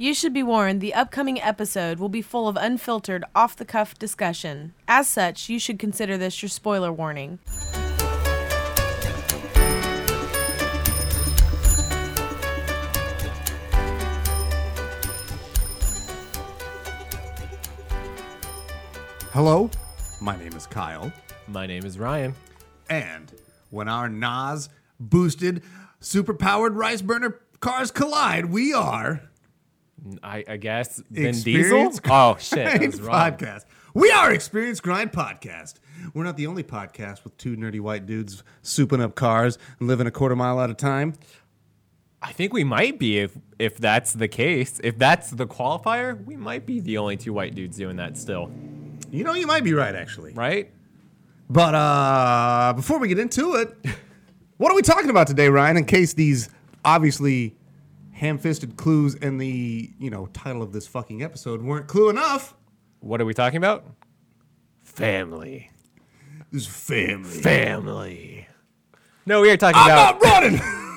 You should be warned, the upcoming episode will be full of unfiltered, off-the-cuff discussion. As such, you should consider this your spoiler warning. Hello, my name is Kyle. My name is Ryan. And when our NOS boosted, super-powered rice burner cars collide, we are... I guess Vin Diesel? Oh, shit, that was wrong. Podcast. We are Experience Grind Podcast. We're not the only podcast with two nerdy white dudes souping up cars and living a quarter mile at a time. I think we might be if that's the case. If that's the qualifier, we might be the only two white dudes doing that still. You know, you might be right, actually. Right? But before we get into it, what are we talking about today, Ryan, in case these obviously ham-fisted clues in the, title of this fucking episode weren't clue enough? What are we talking about? Family. This family. Family. No, we are talking I'm about... not running!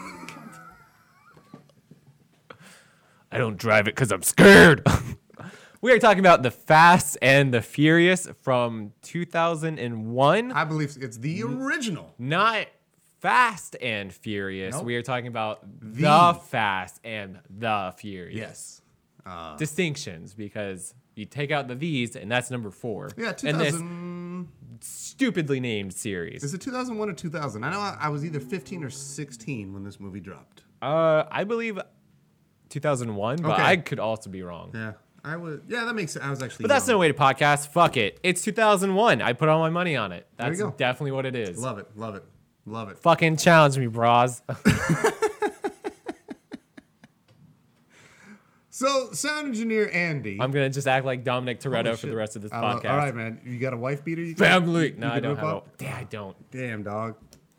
I don't drive it because I'm scared. We are talking about The Fast and the Furious from 2001. I believe it's the original. Not Fast and Furious. Nope. We are talking about The Fast and the Furious. Yes. Distinctions, because you take out the V's and that's number 4. Yeah, And this 2000... stupidly named series. Is it 2001 or 2000? I know I was either 15 or 16 when this movie dropped. I believe 2001, but Okay. I could also be wrong. Yeah. Yeah, that makes sense. I was actually But that's no way to podcast. Fuck it. It's 2001. I put all my money on it. There you That's go. definitely what it is. Love it, love it, love it. Fucking challenge me, bras. So, sound engineer Andy. I'm going to just act like Dominic Toretto Holy for the shit. rest of this All podcast. right, man. You got a wife beater? You Family. you No, I can don't whip have up? Yeah, I don't. Damn, dog.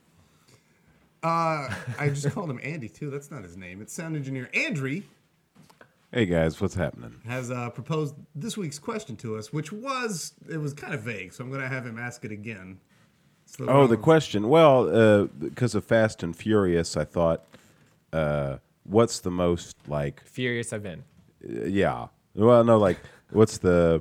I just called him Andy, too. That's not his name. It's sound engineer Andrew. Hey guys, what's happening? Has proposed this week's question to us, which was kind of vague, so I'm going to have him ask it again. Oh, the question. Well, because of Fast and Furious, I thought, what's the most Furious I've been. yeah. Well, no, what's the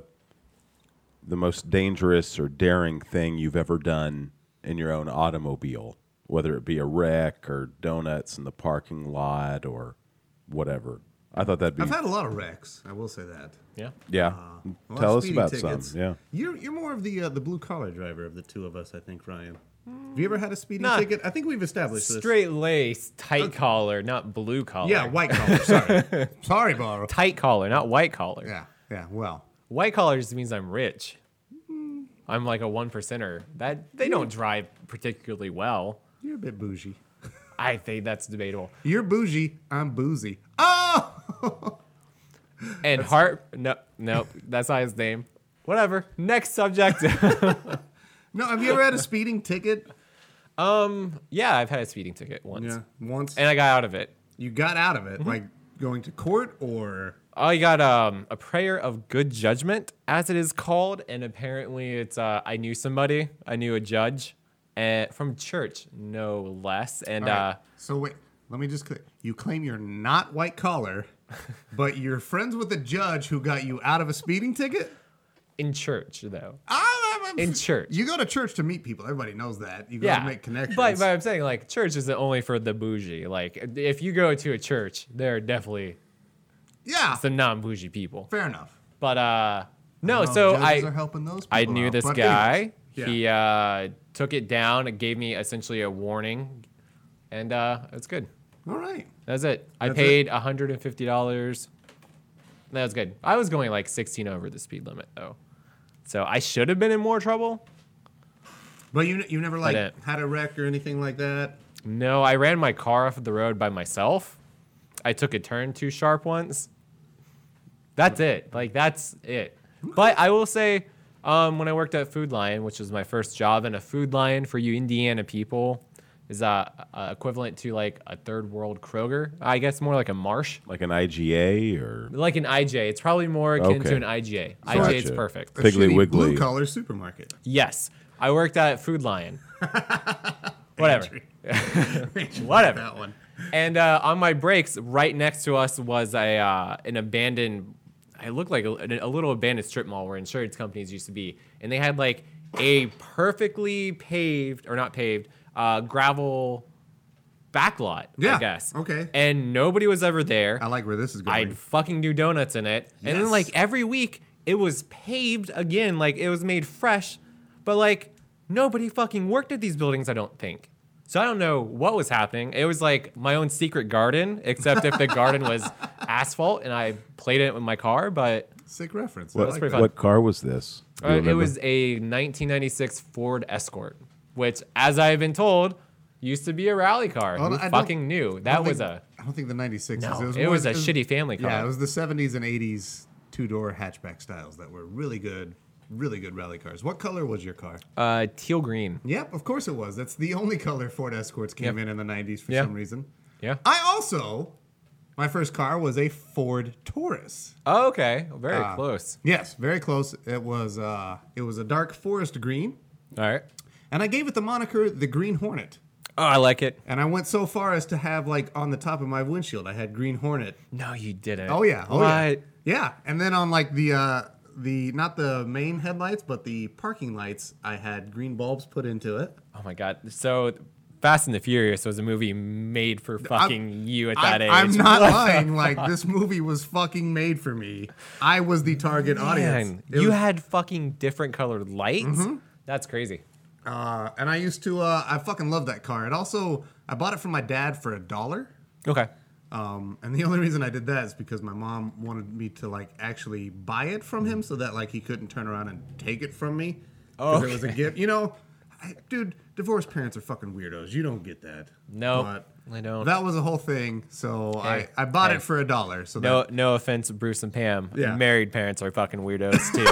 most dangerous or daring thing you've ever done in your own automobile, whether it be a wreck or donuts in the parking lot or whatever. I thought that'd be. I've had a lot of wrecks. I will say that. Yeah. Yeah. A lot Tell of us speeding about tickets. some. Yeah. You're more of the blue collar driver of the two of us, I think, Ryan. Have you ever had a speeding Nah. ticket? I think we've established this. Straight lace, tight collar, not blue collar. Yeah, white collar. Sorry, sorry, Barrow. Tight collar, not white collar. Yeah. Well, White collar just means I'm rich. I'm like a 1%er. They don't drive particularly well. you're a bit bougie. I think that's debatable. You're bougie. I'm boozy. Oh. And nope, that's not his name. Whatever. Next subject. No, have you ever had a speeding ticket? Yeah, I've had a speeding ticket once. Yeah, once. And I got out of it. You got out of it, Mm-hmm. like going to court or? I got a prayer of good judgment, as it is called, and apparently it's I knew somebody. I knew a judge, from church, no less. And All right. So wait, let me just. You claim you're not white collar, but you're friends with a judge who got you out of a speeding ticket? in church, though. I'm In church. You go to church to meet people. Everybody knows that. You go to make connections. But I'm saying, like, church isn't only for the bougie. Like, if you go to a church, there are definitely yeah, some non-bougie people. fair enough. But no, Well, so judges are helping those I people knew out. this But guy. anyways, yeah. He took it down and gave me essentially a warning, and it's good. All right. That's it. I That's paid $150. That was good. I was going like 16 over the speed limit though, so I should have been in more trouble. But you never like didn't. had a wreck or anything like that? No, I ran my car off the road by myself. I took a turn too sharp once. That's it. Like, that's it. But I will say, when I worked at Food Lion, which was my first job, and a Food Lion for you Indiana people is equivalent to like a third world Kroger. I guess more like a Marsh. Like an IGA or Like an IJ. It's probably more akin to Okay. an IGA. So IJ is Gotcha. perfect. A Piggly shitty Wiggly. blue collar supermarket. Yes. I worked at Food Lion. Whatever. Whatever. Whatever. That one. And on my brakes, right next to us was an abandoned. It looked like a little abandoned strip mall where insurance companies used to be, and they had like a perfectly paved or not paved gravel backlot. Yeah, I guess. okay. And nobody was ever there. I like where this is going. I'd fucking do donuts in it. And then Yes. like every week it was paved again, like it was made fresh, but like nobody fucking worked at these buildings, I don't think. So I don't know what was happening. It was like my own secret garden, except if the garden was asphalt and I played it with my car, but Sick reference. I What, like pretty that. fun. what car was this? Do you it remember? was a 1996 Ford Escort, which, as I've been told, used to be a rally car. Oh, Who I don't- fucking knew? I That don't was think- a I don't think the 96. no. It It was more- a shitty family car. Yeah, it was the 70s and 80s two-door hatchback styles that were really good rally cars. What color was your car? teal green. Yep, of course it was. That's the only color Ford Escorts came Yep. in the 90s for Yeah. some reason. Yeah. My first car was a Ford Taurus. Oh, okay. Very close. Yes, very close. It was a dark forest green, All right. and I gave it the moniker the Green Hornet. Oh, I like it. And I went so far as to have like on the top of my windshield, I had Green Hornet. No, you didn't. Oh yeah, oh What? yeah, yeah. And then on like the not the main headlights, but the parking lights, I had green bulbs put into it. Oh my god. So, Fast and the Furious was a movie made for fucking you at that age. I'm not lying. Like this movie was fucking made for me. I was the target audience. Man, It you was- had fucking different colored lights. That's crazy. and I used to. I fucking love that car. I bought it from my dad for $1. Okay. And the only reason I did that is because my mom wanted me to like actually buy it from him so that like he couldn't turn around and take it from me. Because it was a gift. You know, dude, divorced parents are fucking weirdos. You don't get that. No, But I don't. that was a whole thing. So Hey, I bought hey. it for $1. So No, that, no offense, Bruce and Pam. Yeah. Married parents are fucking weirdos too.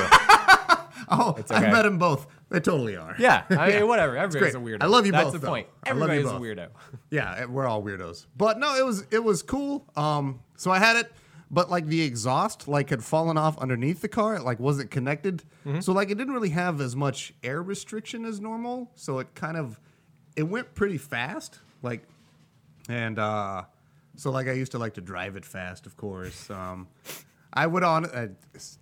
oh, okay. I met them both. They totally are. Yeah, I mean, whatever. Everybody's a great. weirdo. I love you That's both, the though. point. I love you Everybody's a both. weirdo. Yeah, we're all weirdos. But no, it was cool. So I had it, but like the exhaust like had fallen off underneath the car. It like wasn't connected. So like it didn't really have as much air restriction as normal. So it went pretty fast. Like and so like I used to like to drive it fast, of course. I would it's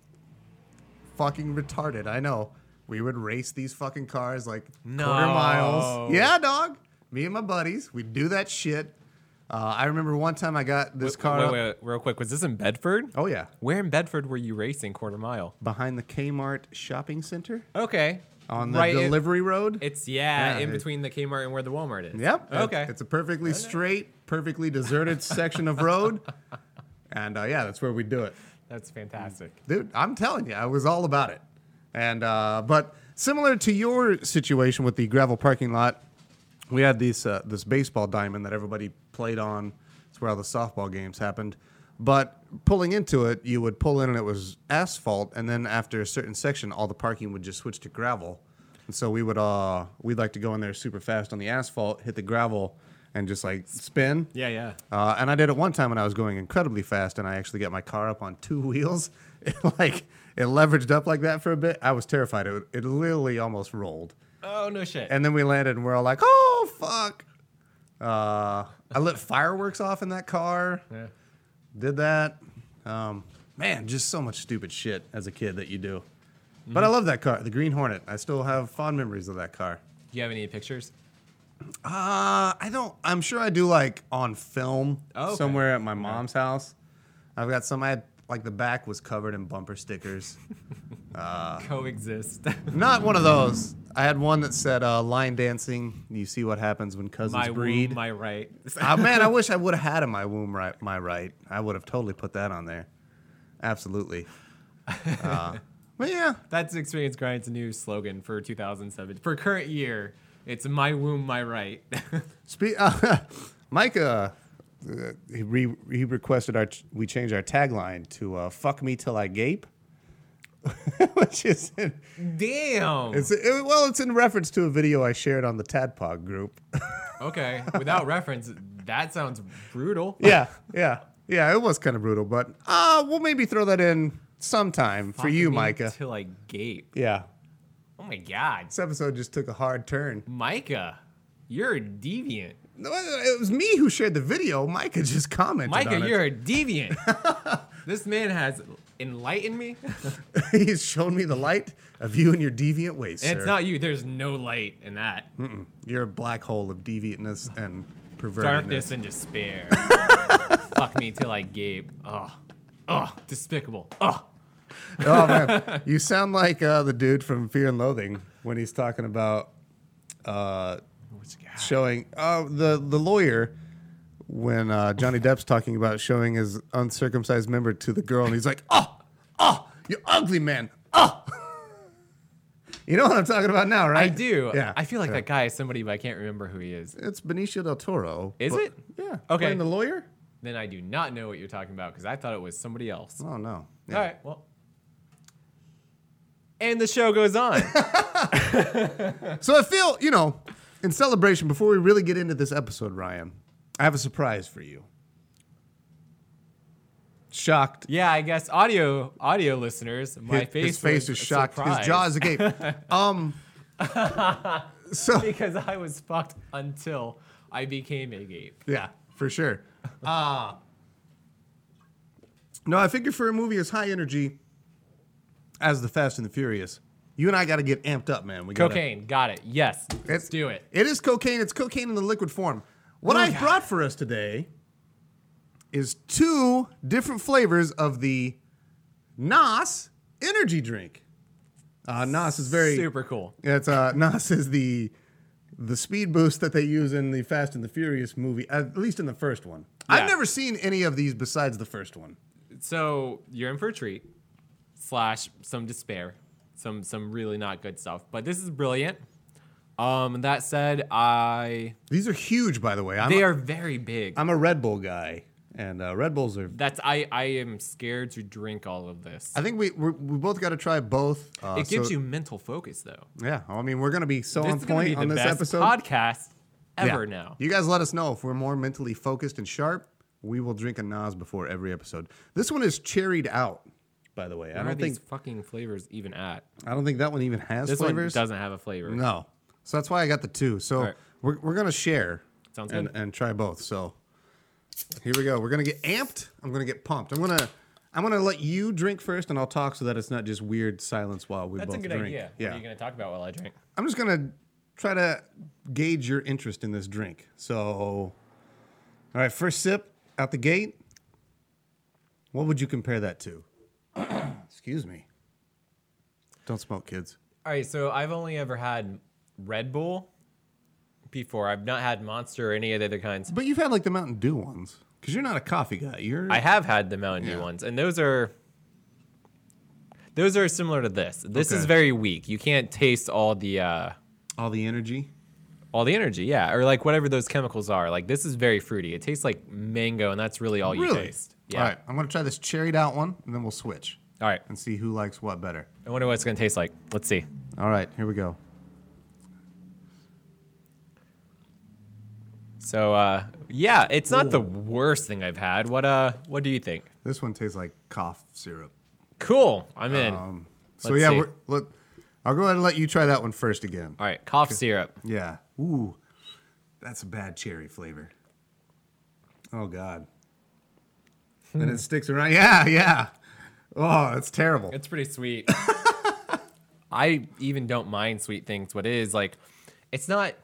fucking retarded, I know. We would race these fucking cars like No. quarter miles. Yeah, dog. Me and my buddies, we'd do that shit. I remember one time I got this car up Wait, real quick. Was this in Bedford? Oh yeah, Where in Bedford were you racing quarter mile? behind the Kmart shopping center Okay. on the Right, delivery road. It's in it- between the Kmart and where the Walmart is. Yep. Okay. It's a perfectly straight, perfectly deserted section of road. And yeah, that's where we do it. That's fantastic. Dude, I'm telling you, I was all about it. And but similar to your situation with the gravel parking lot, we had this baseball diamond that everybody played on. It's where all the softball games happened. But pulling into it, you would pull in and it was asphalt, and then after a certain section, all the parking would just switch to gravel. And so we'd like to go in there super fast on the asphalt, hit the gravel, and just like spin. Yeah. And I did it one time when I was going incredibly fast, and I actually got my car up on 2 wheels. It leveraged up like that for a bit. I was terrified. It literally almost rolled. Oh, no shit. And then we landed, and we're all like, "Oh fuck!" I lit fireworks off in that car. Yeah. Did that. Man, just so much stupid shit as a kid that you do. But I love that car, the Green Hornet. I still have fond memories of that car. Do you have any pictures? I don't. I'm sure I do like on film Oh, okay. somewhere at my mom's house. I've got some. I had like the back was covered in bumper stickers. Coexist. Not one of those. I had one that said "line dancing. You see what happens when cousins my breed." womb, my right. Man, I wish I would have had in my womb right, my right. I would have totally put that on there. Absolutely. But yeah, That's Experience Grind's new slogan for 2007. For current year, it's my womb, my right. Mike, he requested we change our tagline to "fuck me till I gape," which is Damn. it's in reference to a video I shared on the Tadpog group. Okay. Without reference, that sounds brutal. yeah, it was kind of brutal, but we'll maybe throw that in sometime for you, Fuck me Micah. Till I gape. Yeah, Oh my God. this episode just took a hard turn. Micah, you're a deviant. No, it was me who shared the video. Micah just commented Micah, on it. you're a deviant. This man has enlightened me. He's shown me the light of you and your deviant ways, And sir. it's not you. There's no light in that. You're a black hole of deviantness and pervertedness. Darkness and despair. Fuck me till I gape. Oh, despicable. Oh. Oh man, you sound like the dude from Fear and Loathing when he's talking about showing the lawyer when Johnny Depp's talking about showing his uncircumcised member to the girl, and he's like, "Oh, you ugly man, oh." You know what I'm talking about now, right? I do. Yeah. I feel like that guy is somebody, but I can't remember who he is. It's Benicio del Toro. Is it? Yeah. Okay. Playing the lawyer? Then I do not know what you're talking about because I thought it was somebody else. Oh no. Yeah. All right, well. And the show goes on. So I feel, in celebration, before we really get into this episode, Ryan, I have a surprise for you. Shocked. Yeah, I guess audio listeners, His face is shocked. surprised. His jaw is agape. So Because I was fucked until I became agape. yeah, for sure. No, I figure for a movie as high energy as The Fast and the Furious, you and I got to get amped up, man. We gotta, Cocaine, got it. Yes, let's do it. It is cocaine. It's cocaine in the liquid form. What I brought for us today is 2 different flavors of the NOS energy drink. NOS is very Super cool. It's NOS is the speed boost that they use in the Fast and the Furious movie, at least in the first one. Yeah. I've never seen any of these besides the first one. So you're in for a treat, / some despair, some really not good stuff. But this is brilliant. That said, These are huge, by the way. they are very big. I'm a Red Bull guy, and Red Bulls are. I am scared to drink all of this. I think we both got to try both. It gives you mental focus, though. Yeah, I mean, we're gonna be so This on is going to be point the on this best episode. podcast Yeah. ever now. You guys let us know if we're more mentally focused and sharp. We will drink a NOS before every episode. This one is cherried out, by the way. What I are don't these think fucking flavors even at? that one even has This flavors. one doesn't have a flavor. No, so that's why I got the 2. So All right. we're gonna share. Sounds and, good. and try both. So here we go. We're gonna get amped. I'm gonna get pumped. I'm gonna let you drink first, and I'll talk so that it's not just weird silence while we That's a both good drink. idea. Yeah. What are you going to talk about while I drink? I'm just gonna try to gauge your interest in this drink. So, all right, first sip out the gate. What would you compare that to? Excuse me. Don't smoke, kids. All right, so I've only ever had Red Bull before. I've not had Monster or any of the other kinds. But you've had like the Mountain Dew ones, because you're not a coffee guy. I have had the Mountain Dew Yeah. ones, and those are similar to this. This is Okay. very weak. You can't taste all the energy. energy, yeah, or like whatever those chemicals are. Like this is very fruity. It tastes like mango, and that's really all you Really? taste. Yeah. All right, I'm gonna try this cherried out one, and then we'll switch All right. and see who likes what better. I wonder what it's gonna taste like. Let's see. All right, here we go. So yeah, it's not the worst thing I've had. What do you think? This one tastes like cough syrup. Cool. I'm in. So Let's yeah, see. I'll go ahead and let you try that one first again. All right, cough syrup. Yeah. Ooh, that's a bad cherry flavor. Oh God. Then it sticks around. Yeah. Oh, that's terrible. It's pretty sweet. I even don't mind sweet things. What it is like, it's not.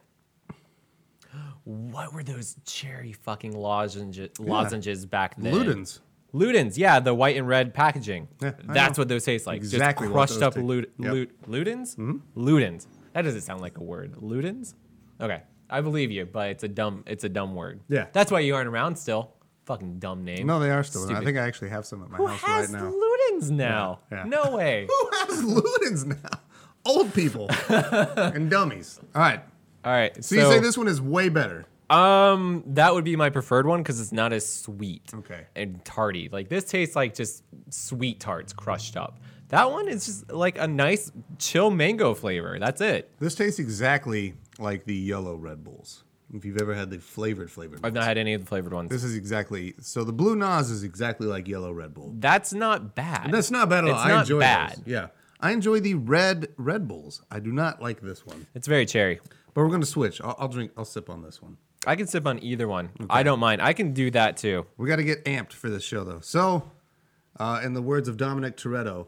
What were those cherry fucking lozenges back then? Ludens. Ludens, yeah, the white and red packaging. Yeah, I That's know. what those taste like. Exactly Just what crushed those up taste- Ludens? Mm-hmm. Ludens. That doesn't sound like a word. Ludens? Okay. I believe you, but it's a dumb word. Yeah. That's why you aren't around still. Fucking dumb name. No, they are still. Stupid. I think I actually have some at my Who house has right now. Ludens now? Yeah. No way. Who has Ludens now? Old people and dummies. All right. All right. So you say this one is way better. That would be my preferred one because it's not as sweet. Okay. And tarty. Like this tastes like just sweet tarts crushed up. That one is just like a nice chill mango flavor. That's it. This tastes exactly like the yellow Red Bulls. If you've ever had the flavored I've ones. not had any of the flavored ones. This is exactly so. The blue NOS is exactly like yellow Red Bull. That's not bad. That's not bad at all. It's I not enjoy bad. those. Yeah, I enjoy the Red Bulls. I do not like this one. It's very cherry. But we're gonna switch. I'll drink. I'll sip on this one. I can sip on either one. I don't mind. I can do that too. We got to get amped for this show, though. So, in the words of Dominic Toretto,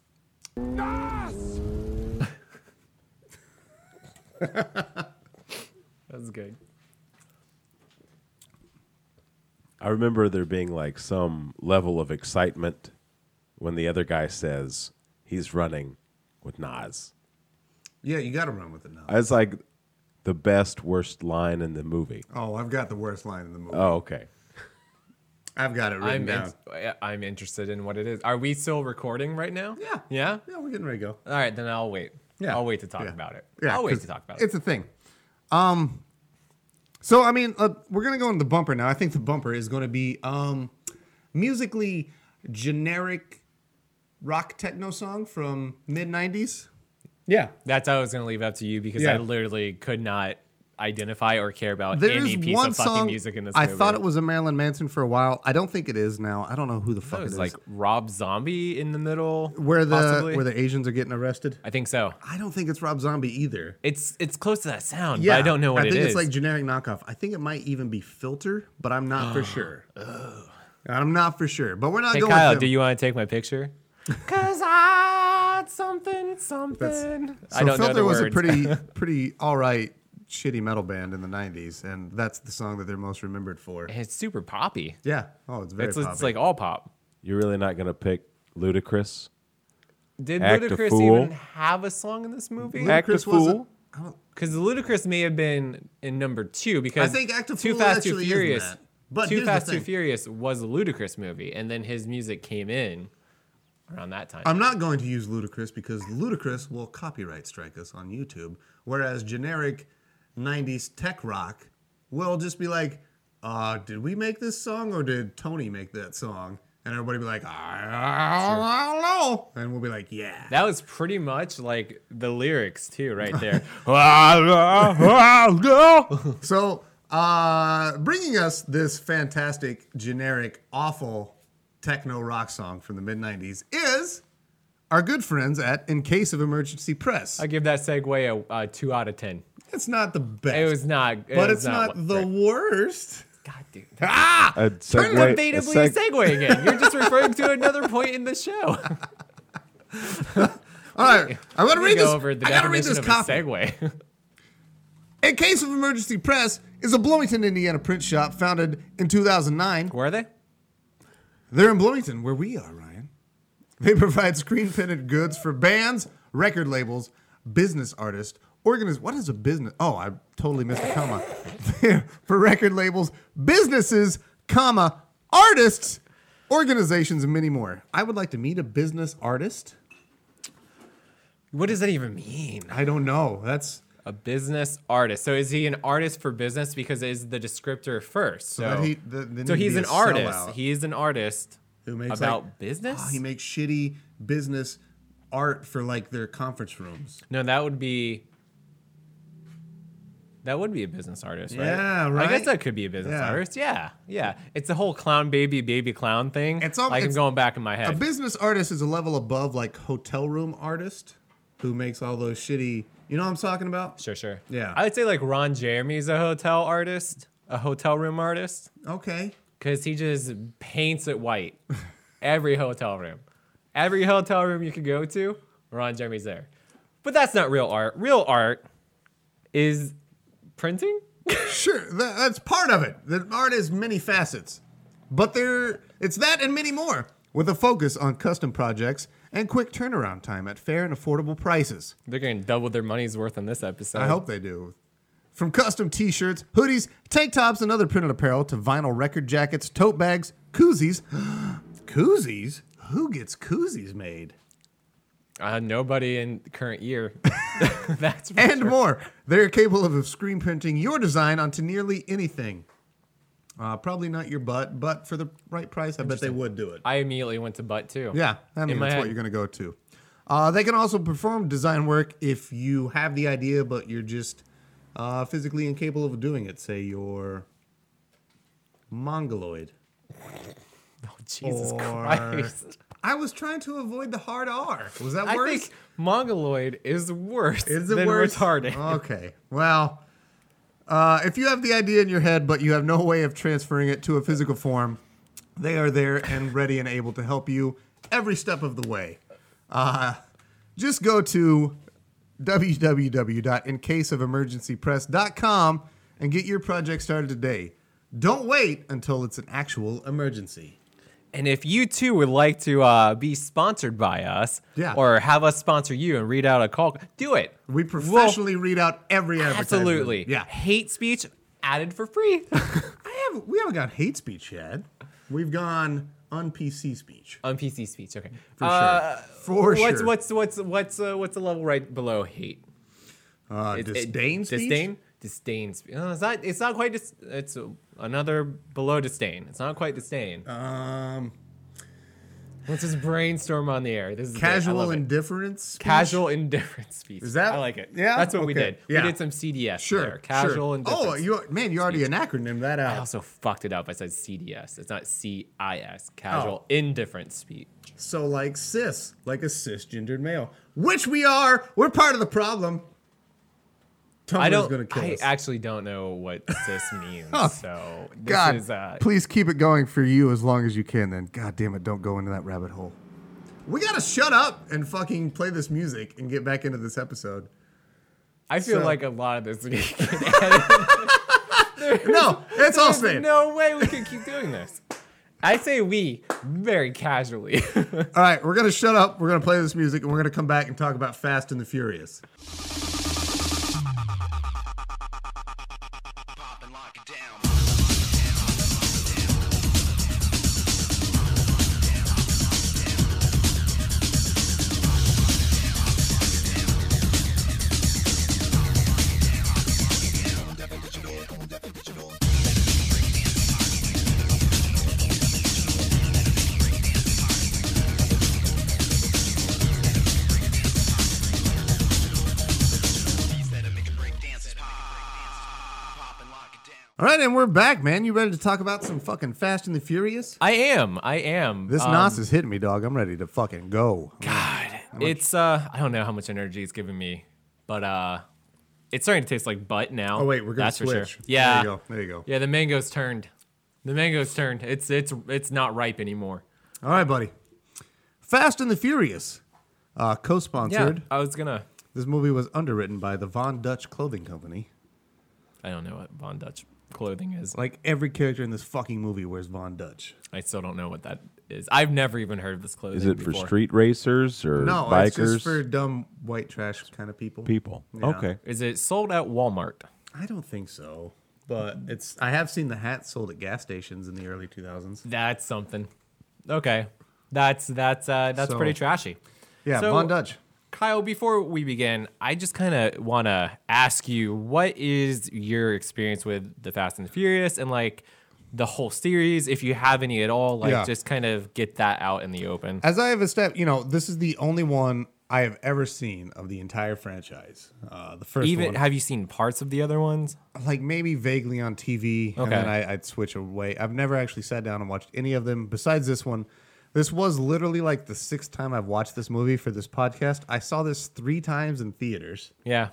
That's good. I remember there being like some level of excitement when the other guy says he's running with Nas. yeah, you got to run with it now. It's like the best, worst line in the movie. Oh, I've got the worst line in the movie. Oh, okay. I've got it written down. I'm interested in what it is. Are we still recording right now? Yeah. Yeah? Yeah, we're getting ready to go. All right, then I'll wait. Yeah. I'll wait to talk Yeah. about it. Yeah, I'll wait 'cause to talk about it. It's a thing. So, I mean, we're going to go into the bumper now. I think the bumper is going to be musically generic rock techno song from mid-90s. Yeah. That's how I was going to leave up to you because Yeah. I literally could not identify or care about There's any piece one of fucking song, music in this I movie. thought it was a Marilyn Manson for a while. I don't think it is now. I don't know who the fuck It it was is. like Rob Zombie in the middle. where possibly. the Asians are getting arrested. I think so. I don't think it's Rob Zombie either. It's close to that sound, but I don't know what I it think is. it's like generic knockoff. I think it might even be Filter, but I'm not for sure. I'm not for sure. But we're not Hey going Kyle, with do him. you want to take my picture? Cause I something. So I don't know Filter the was words. a pretty all right shitty metal band in the 90s, and that's the song that they're most remembered for. It's super poppy. Yeah. Oh, it's very It's poppy. like all pop. You're really not going to pick Ludacris? Did Act a Ludacris fool. even have a song in this movie? Act a Ludacris wasn't- fool. I don't- Because Ludacris may have been in number 2 because I think Act a Too Fool Fast, actually Too is Furious. that. But Too here's the Fast, Too thing. Furious was a Ludacris movie, and then his music came in around that time. I'm not going to use Ludacris because Ludacris will copyright strike us on YouTube, whereas generic 90s tech rock will just be like, did we make this song or did Tony make that song? And everybody be like, I don't know. And we'll be like, yeah. That was pretty much like the lyrics too, right there. So, bringing us this fantastic, generic, awful techno rock song from the mid-90s is our good friends at In Case of Emergency Press. I give that segue a 2 out of 10. It's not the best. It was not, but it's not the worst. God, dude. Ah! A Turn segue, debatably a segue again. You're just referring to another point in the show. All right, I'm gonna read Go this. over the I gotta read definition this of copy. a segue. In Case of Emergency Press is a Bloomington, Indiana print shop founded in 2009. Where are they? They're in Bloomington, where we are, Ryan. They provide screen printed goods for bands, record labels, business artists, What is a business? Oh, I totally missed a comma. For record labels, businesses, comma, artists, organizations, and many more. I would like to meet a business artist. What does that even mean? I don't know. That's A business artist. So is he an artist for business because it is the descriptor first? So, that he- the- the so need to he's be an a artist. sellout. He is an artist who makes about like, business? He makes shitty business art for like their conference rooms. No, that would be a business artist, right? Yeah, I right? guess that could be a business Yeah. artist. Yeah, yeah. It's the whole clown baby clown thing. It's all- like I'm it's- going back in my A head. business artist is a level above like hotel room artist who makes all those shitty. You know what I'm talking about? Sure. Yeah. I would say like Ron Jeremy's a hotel artist, a hotel room artist, Okay. because he just paints it white. Every hotel room. Every hotel room you could go to, Ron Jeremy's there. But that's not real art. Real art is printing. Sure, that's part of it. The art has many facets, but it's that and many more, with a focus on custom projects and quick turnaround time at fair and affordable prices. They're going to double their money's worth on this episode. I hope they do. From custom t-shirts, hoodies, tank tops, and other printed apparel to vinyl record jackets, tote bags, koozies. Koozies? Who gets koozies made? Nobody in the current year. That's for And sure. more. They're capable of screen printing your design onto nearly anything. Probably not your butt, but for the right price, I bet they would do it. I immediately went to butt too. Yeah, I mean, my that's what head. you're going to go to. They can also perform design work if you have the idea, but you're just physically incapable of doing it. Say you're mongoloid. Oh, Jesus Or- Christ. I was trying to avoid the hard R. Was that I worse? think mongoloid is worse Is it than worse? retarded. Okay. Well, If you have the idea in your head, but you have no way of transferring it to a physical form, they are there and ready and able to help you every step of the way. Just go to www.incaseofemergencypress.com and get your project started today. Don't wait until it's an actual emergency. And if you too would like to be sponsored by us, Yeah. or have us sponsor you and read out a call, do it. We professionally read out every advertisement. Absolutely. Yeah. Hate speech added for free. We haven't got hate speech yet. We've gone un-PC speech. On PC speech, okay. For sure. For sure. What's the level right below hate? Disdain speech? Disdain speech. No, it's not quite. It's another below disdain. It's not quite disdain. Let's just brainstorm on the air. This is great. I Casual love it. indifference speech? Casual indifference speech. Is that- I like it. yeah? That's what we Okay. did. Yeah. We did some CDS Sure. there. Casual sure. indifference. Oh, you already an acronym that I out. also fucked it up. I said CDS. It's not CIS. Casual Oh. indifference speech. So like cis, like a cisgendered male, which we are. We're part of the problem. Tumblr's gonna kill I us. actually don't know what cis means. Oh, So this God, is please keep it going for you as long as you can. Then, God damn it, don't go into that rabbit hole. We gotta shut up and fucking play this music and get back into this episode. I feel So- like a lot of this we can edit. No, it's all There's staying. no way we can keep doing this. I say we very casually. All right, we're gonna shut up. We're gonna play this music, and we're gonna come back and talk about Fast and the Furious. All right, and we're back, man. You ready to talk about some fucking Fast and the Furious? I am. This NOS is hitting me, dog. I'm ready to fucking go. God, it's I don't know how much energy it's giving me, but it's starting to taste like butt now. Oh wait, we're gonna That's switch. for sure. Yeah. There you go. There you go. Yeah, the mango's turned. The mango's turned. It's not ripe anymore. All right, buddy. Fast and the Furious, Yeah, co-sponsored. I was gonna. This movie was underwritten by the Von Dutch Clothing Company. I don't know what Von Dutch clothing is. Like every character in this fucking movie wears Von Dutch. I still don't know what that is. I've never even heard of this clothing. Is it before. for street racers or No, bikers? it's just for dumb white trash kind of people. people. Yeah. Okay. Is it sold at Walmart? I don't think so, but it's. I have seen the hats sold at gas stations in the early 2000s. That's something. Okay, that's So- pretty trashy. Yeah, So- Von Dutch. Kyle, before we begin, I just kind of want to ask you, what is your experience with the Fast and the Furious and like the whole series, if you have any at all? Like, Yeah. just kind of get that out in the open. As I have established, this is the only one I have ever seen of the entire franchise. The first Even one, have you seen parts of the other ones? like maybe vaguely on TV, and Okay. then I'd switch away. I've never actually sat down and watched any of them besides this one. This was literally like the 6th time I've watched this movie for this podcast. I saw this 3 times in theaters. Yeah.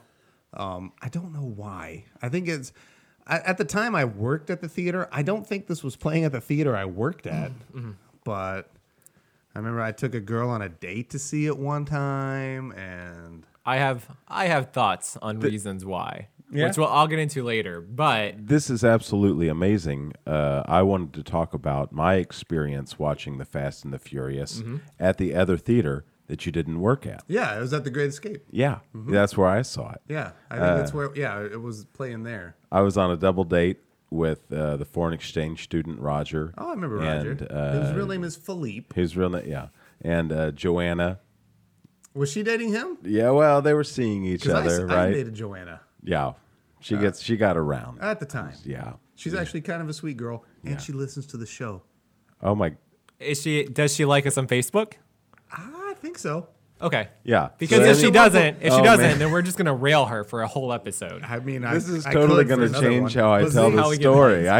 I don't know why. I think it's at the time I worked at the theater. I don't think this was playing at the theater I worked at, but I remember I took a girl on a date to see it one time, and I have thoughts on reasons why, Yeah? which I'll get into later. But This is absolutely amazing. I wanted to talk about my experience watching The Fast and the Furious at the other theater that you didn't work at. yeah, it was at the Great Escape. Yeah, that's where I saw it. Yeah, I think that's where. Yeah, it was playing there. I was on a double date with the foreign exchange student Roger. Oh, I remember and, Roger. His real name is Philippe. His real name, yeah, and Joanna. Was she dating him? Yeah, well, they were seeing each 'Cause other, I right? dated Joanna Yeah, she got around. at the time. Yeah. She's actually kind of a sweet girl, and she listens to the show. Oh my. does she like us on Facebook? I think so. Okay. Yeah. Because So if any- she doesn't, Oh, man. then we're just gonna rail her for a whole episode. I mean, This is I totally could for going to another change one. how I But tell see, how the we get story.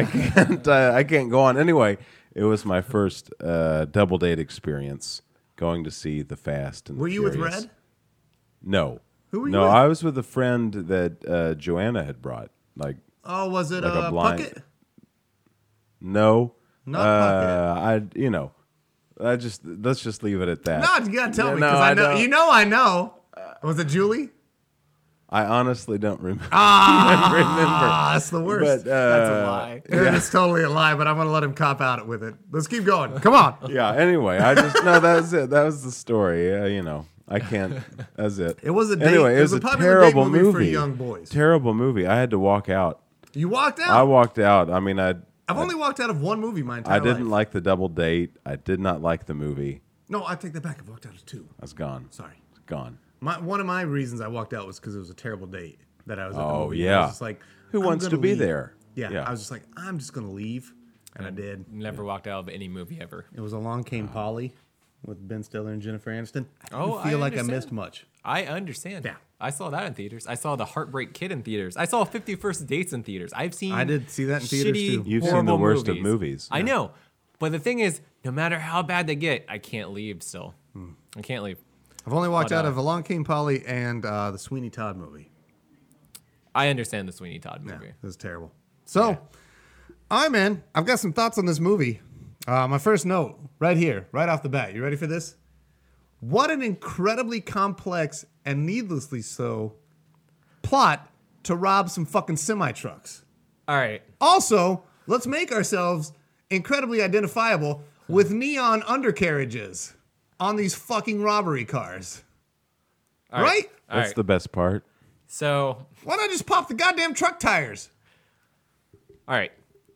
I can't go on. Anyway, it was my first double date experience going to see The Fast and the Were you with Furious. Red? No. Who were you No, with? I was with a friend that Joanna had brought. Like Oh, was it Like a blind- Puckett? No. Not Puckett. Let's just leave it at that. No, you gotta tell Yeah, me no, because I I know. don't. You know, I know. Was it Julie? I honestly don't remember. Ah, that's the worst. But, That's a lie. It's totally a lie, but I'm gonna let him cop out with it. Let's keep going. Come on. yeah. Anyway, that was it. That was the story. I can't. That's it. It was a date. Anyway, It it was was a a popular date terrible movie for movie. young boys. Terrible movie. I had to walk out. You walked out. I walked out. I mean, I've only walked out of one movie my entire I life. didn't like the double date. I did not like the movie. No, I take that back. I've walked out of two. I was gone. Sorry. Gone. One of my reasons I walked out was because it was a terrible date that I was at the Oh, movie. yeah. I was just like, Who I'm wants to gonna be leave. there? Yeah, I was just like, I'm just gonna leave, and I did. Never walked out of any movie ever. It was Along Came Polly with Ben Stiller and Jennifer Aniston. I Oh, didn't feel I like I understand. missed much. I understand. Yeah. I saw that in theaters. I saw The Heartbreak Kid in theaters. I saw 50 First Dates in theaters. I've seen I did see that in theaters, shitty, too. You've seen horrible the worst of movies. I know. But the thing is, no matter how bad they get, I can't leave still. I can't leave. I've only walked But, out of Along Came Polly and the Sweeney Todd movie. I understand the Sweeney Todd Yeah, movie. it was terrible. So, I'm in. I've got some thoughts on this movie. My first note, right here, right off the bat. You ready for this? What an incredibly complex and needlessly so plot to rob some fucking semi-trucks. All right. Also, let's make ourselves incredibly identifiable with neon undercarriages on these fucking robbery cars. All Right? All That's right. the best part. So, Why not just pop the goddamn truck tires? all right.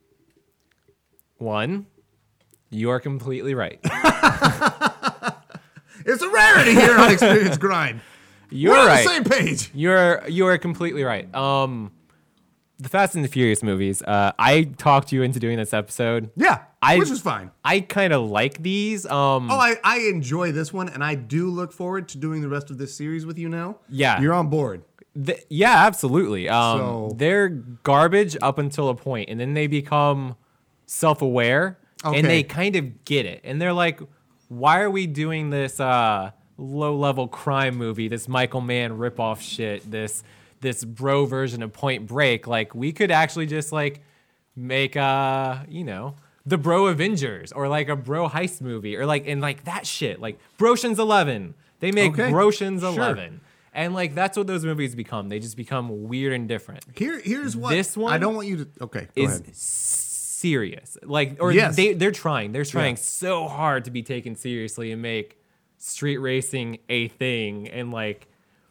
One, you are completely right. It's a rarity here on Experience Grind. You're We're on right. the same page. You're completely right. The Fast and the Furious movies. I talked you into doing this episode. Yeah, I- which is fine. I kind of like these. Oh, I enjoy this one, and I do look forward to doing the rest of this series with you now. Yeah. You're on board. Yeah, absolutely. So- They're garbage up until a point, and then they become self-aware, Okay. and they kind of get it, and they're like, "Why are we doing this low-level crime movie? This Michael Mann ripoff shit? This bro version of Point Break? Like, we could actually just like make the Bro Avengers or like a Bro heist movie or like that shit. Like Broshan's 11. They make Okay. Broshan's Sure. 11. And like that's what those movies become. They just become weird and different. Here's what This one I don't want you to. Okay, go Is ahead. serious. Like or Yes. they're trying. They're trying Yeah. so hard to be taken seriously and make street racing a thing and like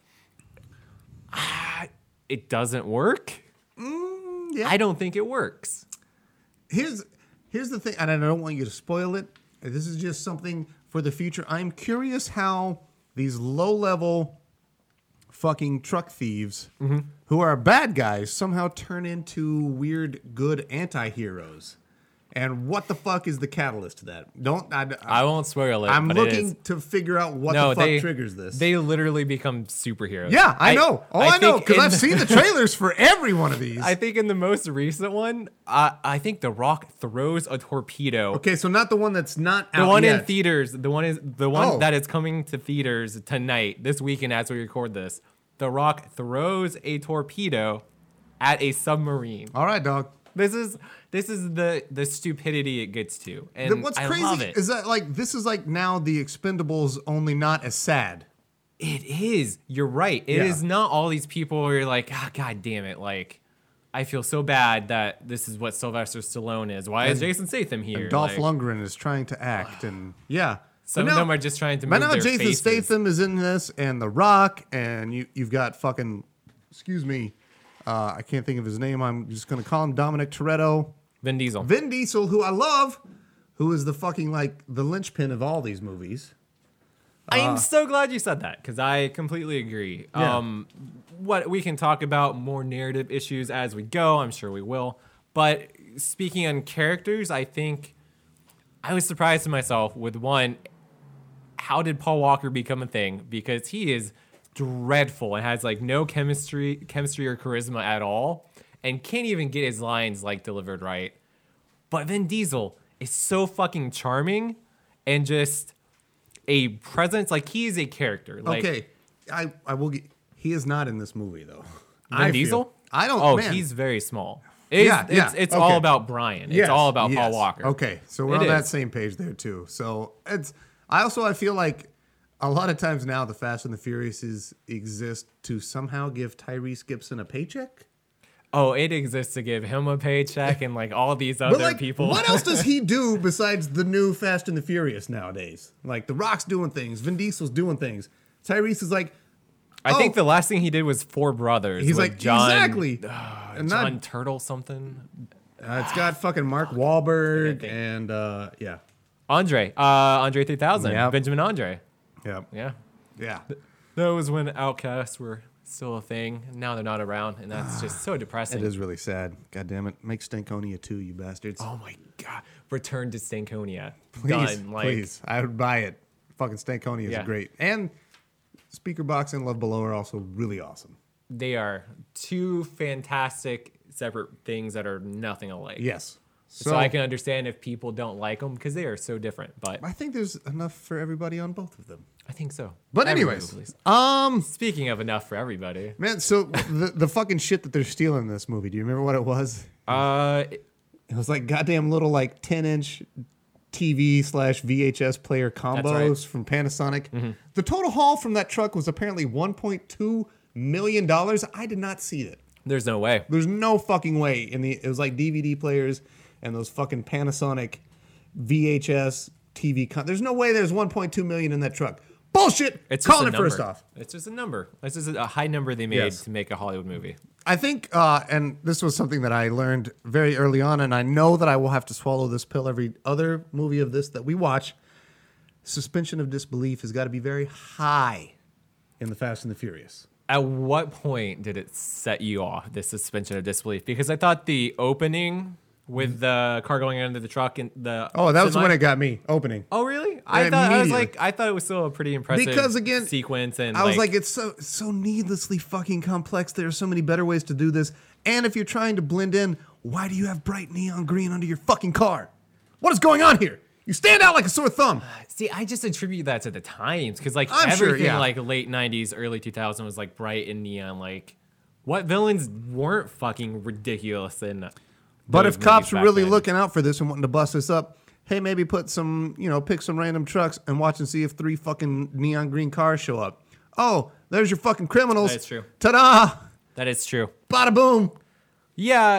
it doesn't work. Yeah. I don't think it works. Here's the thing, and I don't want you to spoil it. This is just something for the future. I'm curious how these low-level fucking truck thieves who are bad guys somehow turn into weird, good anti-heroes. And what the fuck is the catalyst to that? I won't spoil it. I'm but it is. looking to figure out what the fuck triggers this. They literally become superheroes. Yeah, I know. I know, think because in I've the- seen the trailers for every one of these. I think in the most recent one, I think The Rock throws a torpedo. Okay, so not the one that's not The out one yet. in theaters, the one Oh. that is coming to theaters tonight, this weekend as we record this. The Rock throws a torpedo at a submarine. All right, dog. This is the stupidity it gets to, and What's I crazy love it. is that like this is like now the Expendables, only not as sad. It is. You're right. It Yeah. is not all these people where you're like, God damn it. Like, I feel so bad that this is what Sylvester Stallone is. Why is Jason Statham here? Dolph Like, Lundgren is trying to act, and yeah. Some But of now- them are just trying to But move now their Jason faces. Statham is in this, and The Rock, and you've got fucking, excuse me, I can't think of his name. I'm just gonna call him Dominic Toretto. Vin Diesel. Vin Diesel, who I love, who is the fucking like the linchpin of all these movies. I am so glad you said that because I completely agree. Yeah. What we can talk about more narrative issues as we go. I'm sure we will. But speaking on characters, I think I was surprised to myself with one. How did Paul Walker become a thing? Because he is dreadful and has like no chemistry or charisma at all, and can't even get his lines like delivered right. But Vin Diesel is so fucking charming and just a presence. Like he is a character. Like, Okay, I will get. He is not in this movie though. Vin Diesel? I don't. Oh, man. he's very small. Yeah, It's okay. all about Brian. Yes, It's all about yes. Paul Walker. Okay, so we're It on that is. same page there too. So I feel like a lot of times now the Fast and the Furious exist to somehow give Tyrese Gibson a paycheck. Oh, it exists to give him a paycheck and like all these But other like, people. what else does he do besides the new Fast and the Furious nowadays? Like The Rock's doing things, Vin Diesel's doing things. Tyrese is like, I think the last thing he did was Four Brothers. he's with like John, exactly, and John not. Turtle something. It's got fucking Mark Wahlberg I think- and yeah, Andre 3000, Yep. Benjamin Andre. yeah, Yeah, yeah. that was when Outcasts were still a thing. Now they're not around, and that's just so depressing. It is really sad. God damn it, make Stankonia 2, you bastards. Oh my god! Return to Stankonia. Please, Done. Like, please. I would buy it. Fucking Stankonia is Yeah. great. And Speaker Box and Love Below are also really awesome. they are two fantastic separate things that are nothing alike. Yes. So I can understand if people don't like them because they are so different. But I think there's enough for everybody on both of them. I think so. But Everybody, anyways, please. Speaking of enough for everybody, man, so the fucking shit that they're stealing in this movie, do you remember what it was? It was like goddamn little like 10-inch TV/VHS player combos right. from Panasonic. The total haul from that truck was apparently $1.2 million. I did not see it. there's no way. There's no fucking way. It was like DVD players and those fucking Panasonic VHS TV. There's no way there's 1.2 million in that truck. Bullshit. It's Calling just it a number. first off. It's just a number. It's just a high number they made Yes. to make a Hollywood movie. I think, and this was something that I learned very early on, and I know that I will have to swallow this pill every other movie of this that we watch. Suspension of disbelief has got to be very high in the Fast and the Furious. At what point did it set you off, this suspension of disbelief? Because I thought the opening with the car going under the truck and the Oh, that was semi- when it got me opening. Oh, really? I thought immediately. I thought it was still a pretty impressive Because again, sequence, and I was like, it's so needlessly fucking complex. There are so many better ways to do this. And if you're trying to blend in, why do you have bright neon green under your fucking car? What is going on here? You stand out like a sore thumb. see, I just attribute that to the times because like I'm sure, everything yeah. like late '90s, early 2000s was like bright and neon. Like, what villains weren't fucking ridiculous in? But those if cops movies were back really then? looking out for this and wanting to bust this up, hey, maybe put some, pick some random trucks and watch and see if 3 fucking neon green cars show up. Oh, there's your fucking criminals. That's true. Ta-da! that is true. Bada boom. Yeah,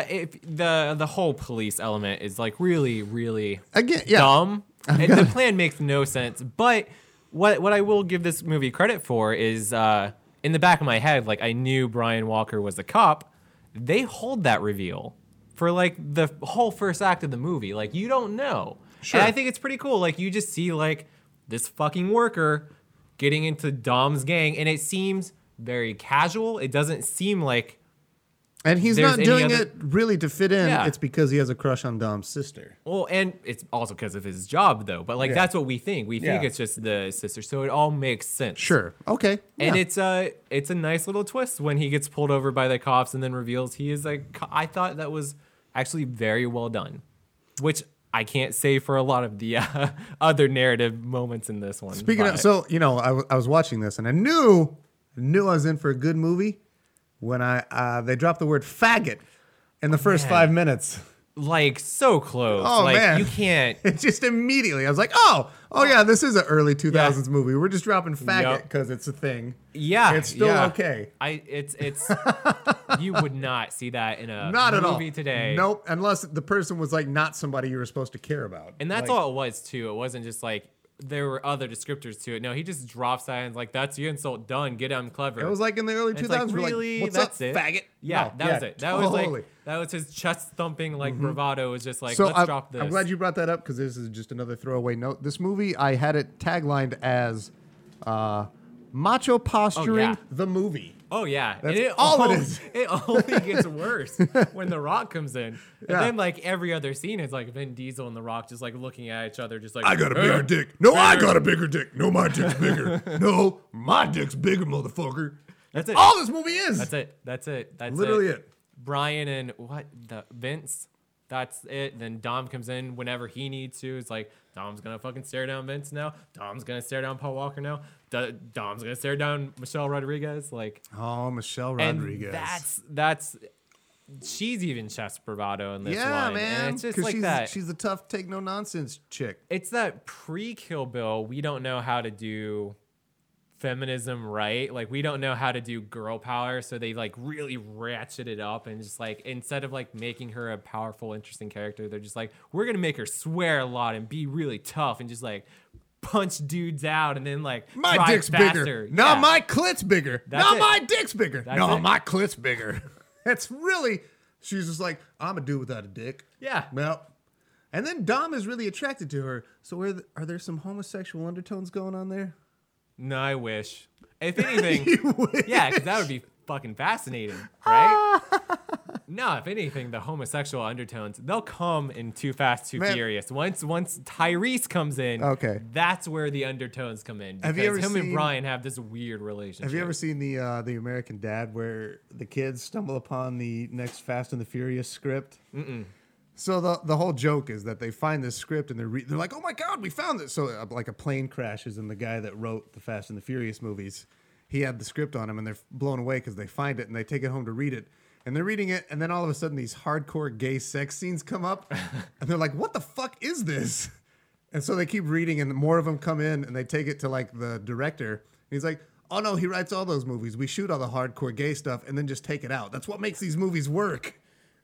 the whole police element is like really Again, yeah. dumb. And the plan makes no sense. But what I will give this movie credit for is in the back of my head, like I knew Brian Walker was a cop. They hold that reveal for like the whole first act of the movie. Like you don't know. Sure. And I think it's pretty cool. Like you just see like this fucking worker getting into Dom's gang, and it seems very casual. It doesn't seem like And he's There's not any doing other- it really to fit in. Yeah. It's because he has a crush on Dom's sister. well, and it's also because of his job though. But like Yeah. that's what we think. We think Yeah. it's just the sister, so it all makes sense. Sure. Okay. And yeah. it's a nice little twist when he gets pulled over by the cops and then reveals he is like I thought that was actually very well done, which I can't say for a lot of the other narrative moments in this one. Speaking of, but- so I was watching this and I knew I was in for a good movie when they dropped the word faggot in the first man. 5 minutes. like so close. Oh, like man. you can't. It just immediately I was like, oh yeah, this is an early 2000s movie. We're just dropping faggot Yup. because it's a thing. Yeah, It's still yeah. okay. It's you would not see that in a Not at all. movie today. Nope. Unless the person was like not somebody you were supposed to care about. And that's Like, all it was too. It wasn't just like there were other descriptors to it. No, he just drops that and like that's the insult done. Get him clever. It was like in the early And 2000s. it's like, we're really? What's That's up, it? faggot? Yeah, No, that was it. That was totally. like that was his chest thumping like bravado. Was just like So let's drop this. I'm glad you brought that up because this is just another throwaway note. This movie, I had it taglined as Macho Posturing yeah. the Movie. Oh yeah, That's and all it is. It only gets worse when The Rock comes in, and Yeah. then like every other scene is like Vin Diesel and The Rock just like looking at each other, just like I got a bigger dick. No, I got a bigger dick. No, my dick's bigger. No, my dick's bigger, motherfucker. That's it. All this movie is. That's it. That's it. That's Literally it. Brian and Vince. That's it. Then Dom comes in whenever he needs to. It's like Dom's gonna fucking stare down Vince now. Dom's gonna stare down Paul Walker now. Dom's gonna stare down Michelle Rodriguez. Like, Oh, Michelle and Rodriguez. that's she's even chest bravado in this Yeah, one. man. And it's just 'Cause like she's, that. She's the tough, take no nonsense chick. It's that pre-Kill Bill, we don't know how to do feminism right. Like, we don't know how to do girl power, so they like really ratchet it up and just like, instead of like making her a powerful, interesting character, they're just like, we're gonna make her swear a lot and be really tough and just like punch dudes out and then like My drive dick's faster. bigger. No, Yeah. my clit's bigger. That's No, it. my dick's bigger. That's No, it. my clit's bigger. It's really, she's just like, I'm a dude without a dick. Yeah. Well, and then Dom is really attracted to her. So are there some homosexual undertones going on there? No, I wish. If anything, yeah, because that would be fucking fascinating, right? No, if anything, the homosexual undertones, they'll come in Too Fast, Too Man. Furious. Once Tyrese comes in, Okay. that's where the undertones come in. Have you Because ever him seen- and Brian have this weird relationship. Have you ever seen the American Dad where the kids stumble upon the next Fast and the Furious script? So the whole joke is that they find this script and they're like, oh my God, we found this. So like a plane crashes and the guy that wrote the Fast and the Furious movies, he had the script on him and they're blown away because they find it and they take it home to read it. And they're reading it and then all of a sudden these hardcore gay sex scenes come up and they're like, what the fuck is this? And so they keep reading and more of them come in and they take it to like the director. And he's like, oh no, he writes all those movies. We shoot all the hardcore gay stuff and then just take it out. That's what makes these movies work.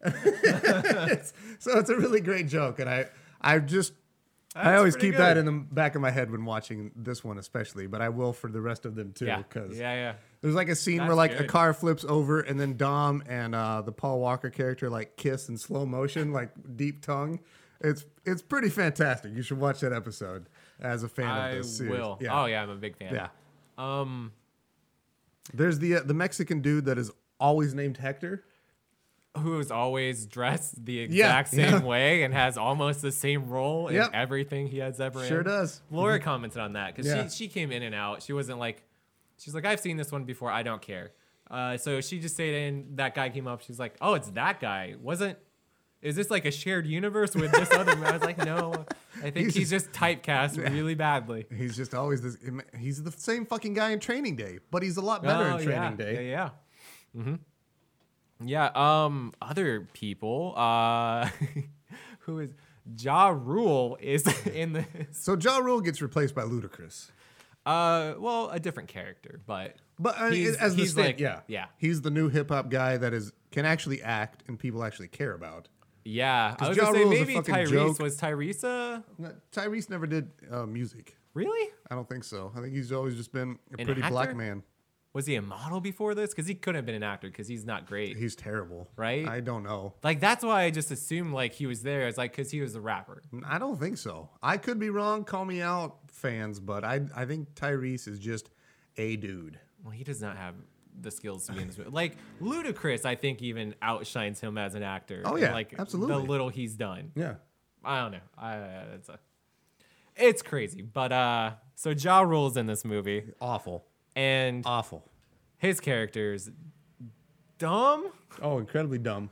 So it's a really great joke, and I always pretty keep that good. in the back of my head when watching this one, especially. But I will for the rest of them too, Yeah. because Yeah. there's like a scene where That's like a good. car flips over, and then Dom and the Paul Walker character like kiss in slow motion, like deep tongue. It's pretty fantastic. You should watch that episode as a fan I of this series. will. Yeah. Oh, yeah, I'm a big fan. Yeah. There's the Mexican dude that is always named Hector. Who is always dressed the Yeah, exact same way and has almost the same role in Yep. everything he has ever Sure in. does. Laura commented on that because Yeah. she came in and out. She wasn't like, she's like, I've seen this one before. I don't care. So she just stayed in. That guy came up. She's like, oh, it's that guy. Is this like a shared universe with this other? I was like, no. I think he's just typecast really badly. He's just always this. He's the same fucking guy in Training Day, but he's a lot better in Training Day. Yeah. Mm-hmm. Yeah. Other people. Who is Ja Rule is in this. So Ja Rule gets replaced by Ludacris. Well, a different character, but As the he's stand, like, yeah, he's the new hip hop guy that can actually act and people actually care about. Yeah. I was Ja gonna say Rule's a maybe fucking Tyrese joke. was Tyrese. Tyrese never did music. Really? I don't think so. I think he's always just been a An pretty black actor? man. Was he a model before this? Because he couldn't have been an actor because he's not great. He's terrible, Right? I don't know. Like that's why I just assumed like he was there. It's like because he was a rapper. I don't think so. I could be wrong. Call me out, fans, but I think Tyrese is just a dude. Well, he does not have the skills to be in this movie. Like Ludacris, I think even outshines him as an actor. Oh, yeah, like absolutely. the little he's done. Yeah. I don't know. It's crazy. But so Ja Rule's in this movie, Awful. and Awful. his character's dumb. Oh, incredibly dumb.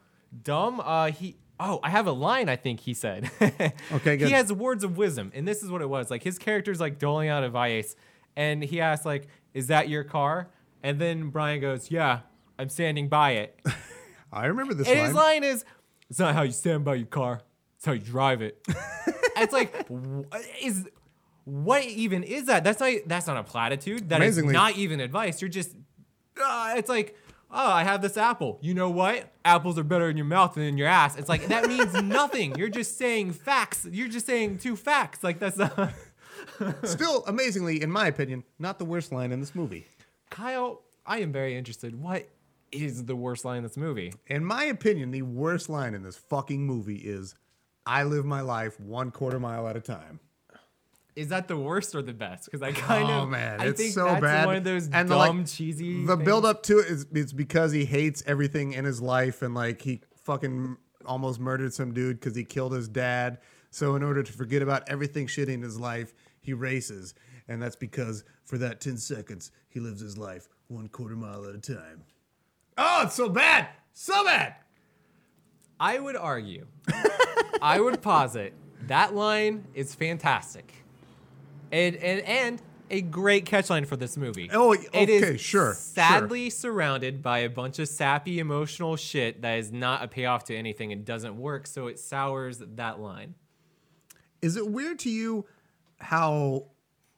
I have a line I think he said. Okay, good. He has words of wisdom, and this is what it was. Like his character's like doling out advice, and he asks like, "Is that your car?" And then Brian goes, "Yeah, I'm standing by it." I remember this And line. his line is, "It's not how you stand by your car; it's how you drive it." It's like, what even is that? That's not a platitude. That is Amazingly- not even advice. You're just, it's like, oh, I have this apple. You know what? Apples are better in your mouth than in your ass. It's like that means nothing. You're just saying facts. You're just saying two facts. Like that's not. Still, amazingly, in my opinion, not the worst line in this movie. Kyle, I am very interested. What is the worst line in this movie? In my opinion, the worst line in this fucking movie is, "I live my life 1/4 mile at a time." Is that the worst or the best? Because I kind Oh of, man, I it's think so that's bad. one of those and dumb, cheesy. The things. build up to it is it's because he hates everything in his life and like he fucking almost murdered some dude because he killed his dad. So in order to forget about everything shitty in his life, he races, and that's because for that 10 seconds he lives his life 1/4 mile at a time. Oh, it's so bad, so bad. I would argue, I would posit that line is fantastic, and a great catchline for this movie. Oh, It okay, is sure. sadly surrounded by a bunch of sappy emotional shit that is not a payoff to anything and doesn't work, so it sours that line. Is it weird to you how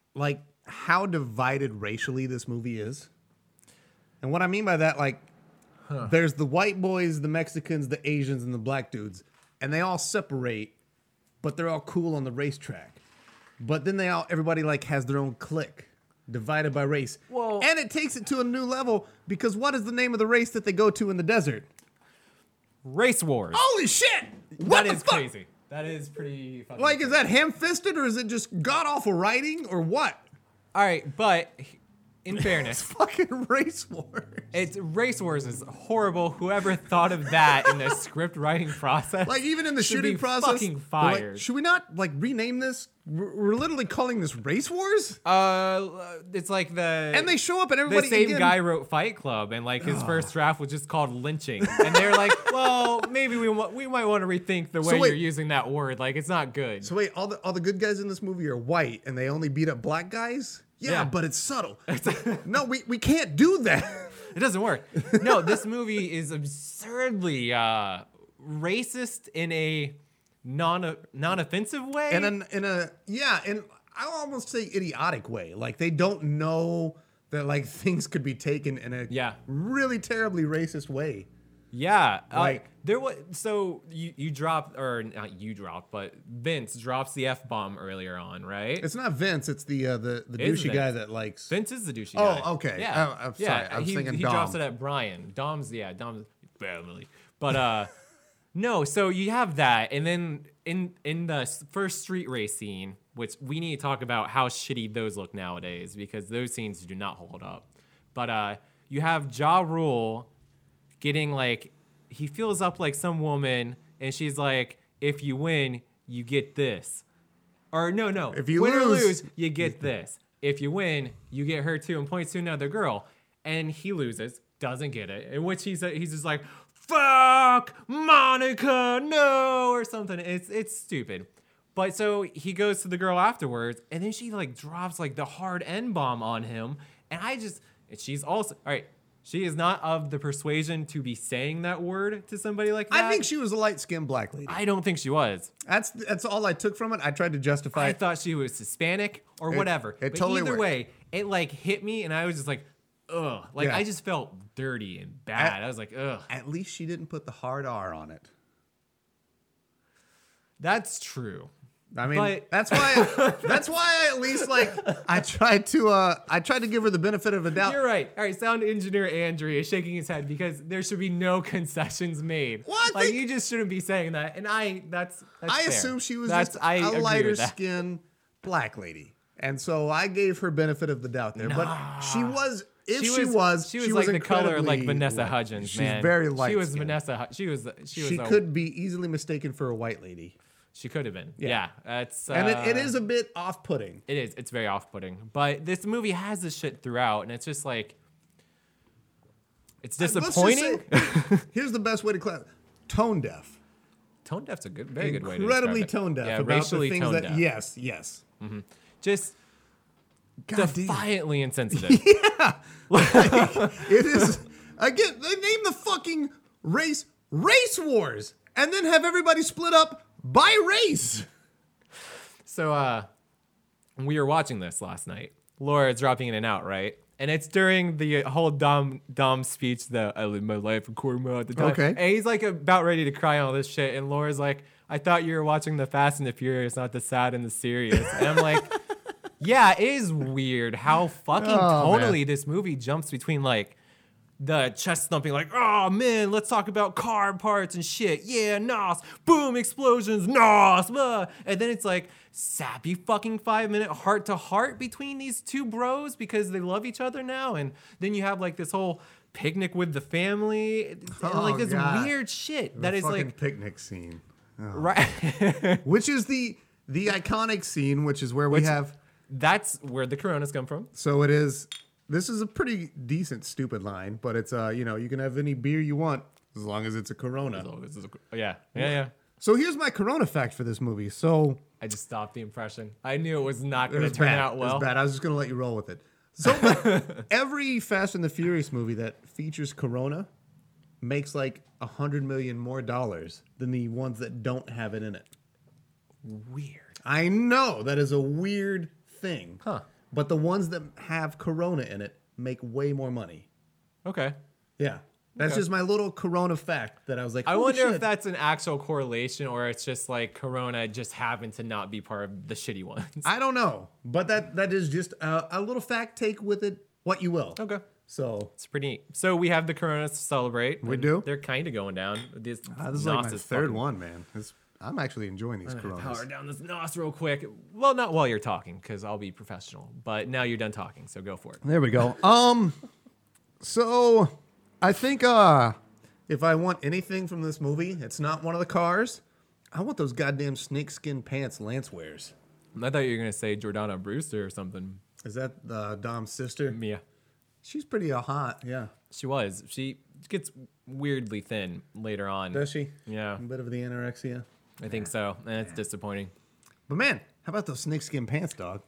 divided racially this movie is? And what I mean by that, like, there's the white boys, the Mexicans, the Asians, and the black dudes, and they all separate, but they're all cool on the racetrack. But then everybody like has their own clique, divided by race. Well- and it takes it to a new level because what is the name of the race that they go to in the desert? Race wars. Holy shit! What that the is fuck? crazy. That is pretty fucking Like, is crazy. that ham-fisted or is it just god-awful writing or what? All right, but in It's fairness, fucking race wars. it's Race Wars is horrible. Whoever thought of that in the script writing process, Like, even in the should shooting be process, fucking they're like, fired. should we not like rename this? We're literally calling this Race Wars, it's like the and they show up and the everybody same again, guy wrote Fight Club, and like his first draft was just called lynching, and they're like, well, maybe we might want to rethink the way wait. you're using that word. Like, it's not good. So wait, all the good guys in this movie are white, and they only beat up black guys. Yeah. But it's subtle. No, we can't do that. It doesn't work. No, this movie is absurdly racist in a non-offensive way. And in I'll almost say idiotic way. Like they don't know that like things could be taken in a really terribly racist way. Yeah, Like- there was. So you dropped, or not you dropped, but Vince drops the F-bomb earlier on, right? It's not Vince. It's the Is douchey guy Vince. that likes. Vince is the douchey Oh, guy. okay. Yeah, I'm sorry. I was thinking he Dom. drops it at Brian. Dom's family, but no. So you have that, and then in the first street race scene, which we need to talk about how shitty those look nowadays because those scenes do not hold up. But you have Ja Rule getting like. He feels up like some woman, and she's like, if you win, you get this. Or no. If you win or lose- lose, you get this. If you win, you get her too, and points to another girl. And he loses, doesn't get it. In which he's just like, fuck Monica, no, or something. It's stupid. But so he goes to the girl afterwards, and then she like drops like the hard N-bomb on him. And she's also, all right, she is not of the persuasion to be saying that word to somebody like that. I think she was a light-skinned black lady. I don't think she was. That's all I took from it. I tried to justify I it. thought she was Hispanic or whatever. it But totally either worked. way, it like hit me, and I was just like, ugh. Like Yeah. I just felt dirty and bad. I was like, ugh. At least she didn't put the hard R on it. That's true. I mean, But- that's why I at least like I tried to give her the benefit of a doubt. You're right. All right, sound engineer Andrea is shaking his head because there should be no concessions made. Well, I like think- you just shouldn't be saying that. And that's I fair. assume she was That's, just I a agree lighter with that. skinned black lady. And so I gave her benefit of the doubt there. But she was She was like the color of like incredibly Vanessa light. Hudgens, She's man. very light. She was Vanessa. She was. She could be easily mistaken for a white lady. She could have been. Yeah. Yeah. That's. And it is a bit off-putting. It is. It's very off-putting. But this movie has this shit throughout, and it's just like. It's Let's just disappointing. say- here's the best way to class. Tone deaf. Tone deaf's a very good way to Incredibly describe it. tone deaf Yeah, about racially the things tone that deaf. yes. Just God damn. defiantly insensitive. It is again, they name the fucking race wars and then have everybody split up by race. So we were watching this last night. Laura's dropping in and out, right? And it's during the whole Dom speech that I live my life in Cornwall at the time. Okay. And he's like about ready to cry and all this shit. And Laura's like, I thought you were watching the Fast and the Furious, not the sad and the serious. And I'm like, yeah, it is weird how fucking tonally this movie jumps between like the chest thumping, like, oh man, let's talk about car parts and shit. Yeah, nos, boom, explosions, nos, blah. And then it's like sappy fucking 5-minute heart to heart between these two bros because they love each other now. And then you have like this whole picnic with the family, and like this God. weird shit that The is fucking like picnic scene. right. Which is the iconic scene, which is where we have That's where the Coronas come from. so it is this is a pretty decent stupid line, but it's you can have any beer you want as long as it's a Corona. Oh, this is yeah. So here's my Corona fact for this movie. So I just stopped the impression. I knew it was not going It to was turn bad. out It well. was bad. I was just gonna let you roll with it. So but every Fast and the Furious movie that features Corona makes like $100 million more than the ones that don't have it in it. Weird. I know that is a weird thing. Huh. But the ones that have Corona in it make way more money. Okay. Yeah. That's Okay. just my little Corona fact that I was like, I holy wonder shit. if that's an actual correlation or it's just like Corona just happened to not be part of the shitty ones. I don't know. But that is just a little fact. Take with it what you will. Okay. So It's pretty neat. So we have the Coronas to celebrate. We and do? They're kind of going down. This this is like my third one, man. I'm actually enjoying these Power Coronas. down this nos real quick. Well, not while you're talking, because I'll be professional. But now you're done talking, so go for it. There we go. So I think if I want anything from this movie, it's not one of the cars. I want those goddamn snakeskin pants Lance wears. I thought you were gonna say Jordana Brewster or something. Is that Dom's sister? Mia. She's pretty hot. Yeah. She was. She gets weirdly thin later on. Does she? Yeah, A bit of the anorexia. I think so. And it's disappointing. But man, how about those snakeskin pants, dog?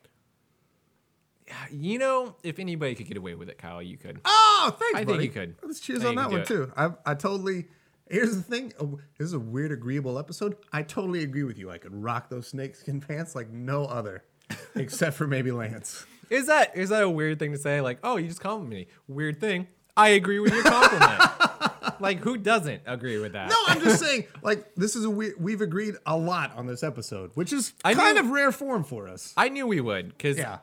You know, if anybody could get away with it, Kyle, you could. Oh, thanks, I buddy. think you could. Let's cheers I on think that you one could too. I totally. Here's the thing. Oh, this is a weird, agreeable episode. I totally agree with you. I could rock those snakeskin pants like no other, except for maybe Lance. Is that a weird thing to say? Like, oh, you just complimented me. Weird thing. I agree with your compliment. Like, who doesn't agree with that? No, I'm just saying. Like, this is a weird. We've agreed a lot on this episode, which is I kind knew- of rare form for us. I knew we would, because Yeah,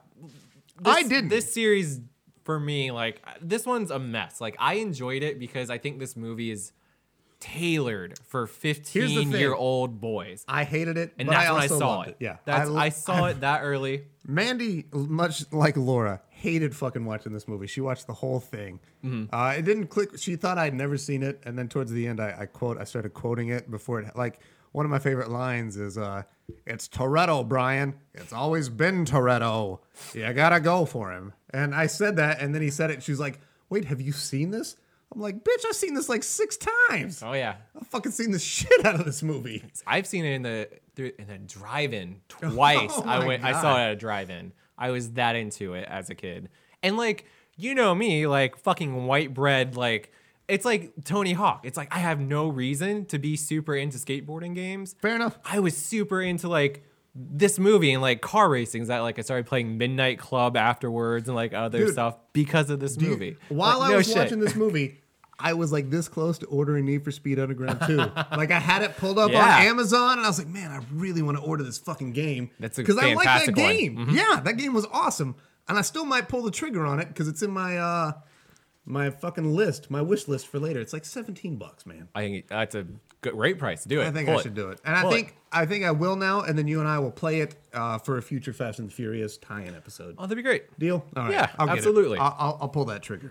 I didn't. This series, for me, like, this one's a mess. Like, I enjoyed it because I think this movie is tailored for Here's the thing. 15-year-old boys. I hated it, And but that's I when I also saw loved it. Yeah, I saw it that early. Mandy, much like Laura, hated fucking watching this movie. She watched the whole thing. It didn't click. She thought I'd never seen it, and then towards the end, I started quoting it before it. Like one of my favorite lines is, "It's Toretto, Brian. It's always been Toretto. You gotta go for him." And I said that, and then he said it. And she was like, "Wait, have you seen this?" I'm like, "Bitch, I've seen this like 6 times. Oh, yeah. I've fucking seen the shit out of this movie." I've seen it in a drive-in twice. Oh my I saw God. it at a drive-in. I was that into it as a kid. And like, you know me, like fucking white bread, like it's like Tony Hawk. It's like I have no reason to be super into skateboarding games. Fair enough. I was super into like this movie and like car racing. That like I started playing Midnight Club afterwards and like other Dude, stuff because of this movie. While Like, I no was shit. watching this movie, I was like this close to ordering Need for Speed Underground 2. Like I had it pulled up Yeah. on Amazon, and I was like, man, I really want to order this fucking game. That's a because I like that fantastic one. game. Yeah, that game was awesome, and I still might pull the trigger on it because it's in my my fucking list, my wish list for later. It's like $17, man. I think that's a great price. Do it. I think Pull I it. should do it, and Pull it. I think I will now. And then you and I will play it for a future Fast and the Furious tie-in episode. Oh, that'd be great. Deal? All right. Yeah, I'll get it. absolutely. I'll pull that trigger.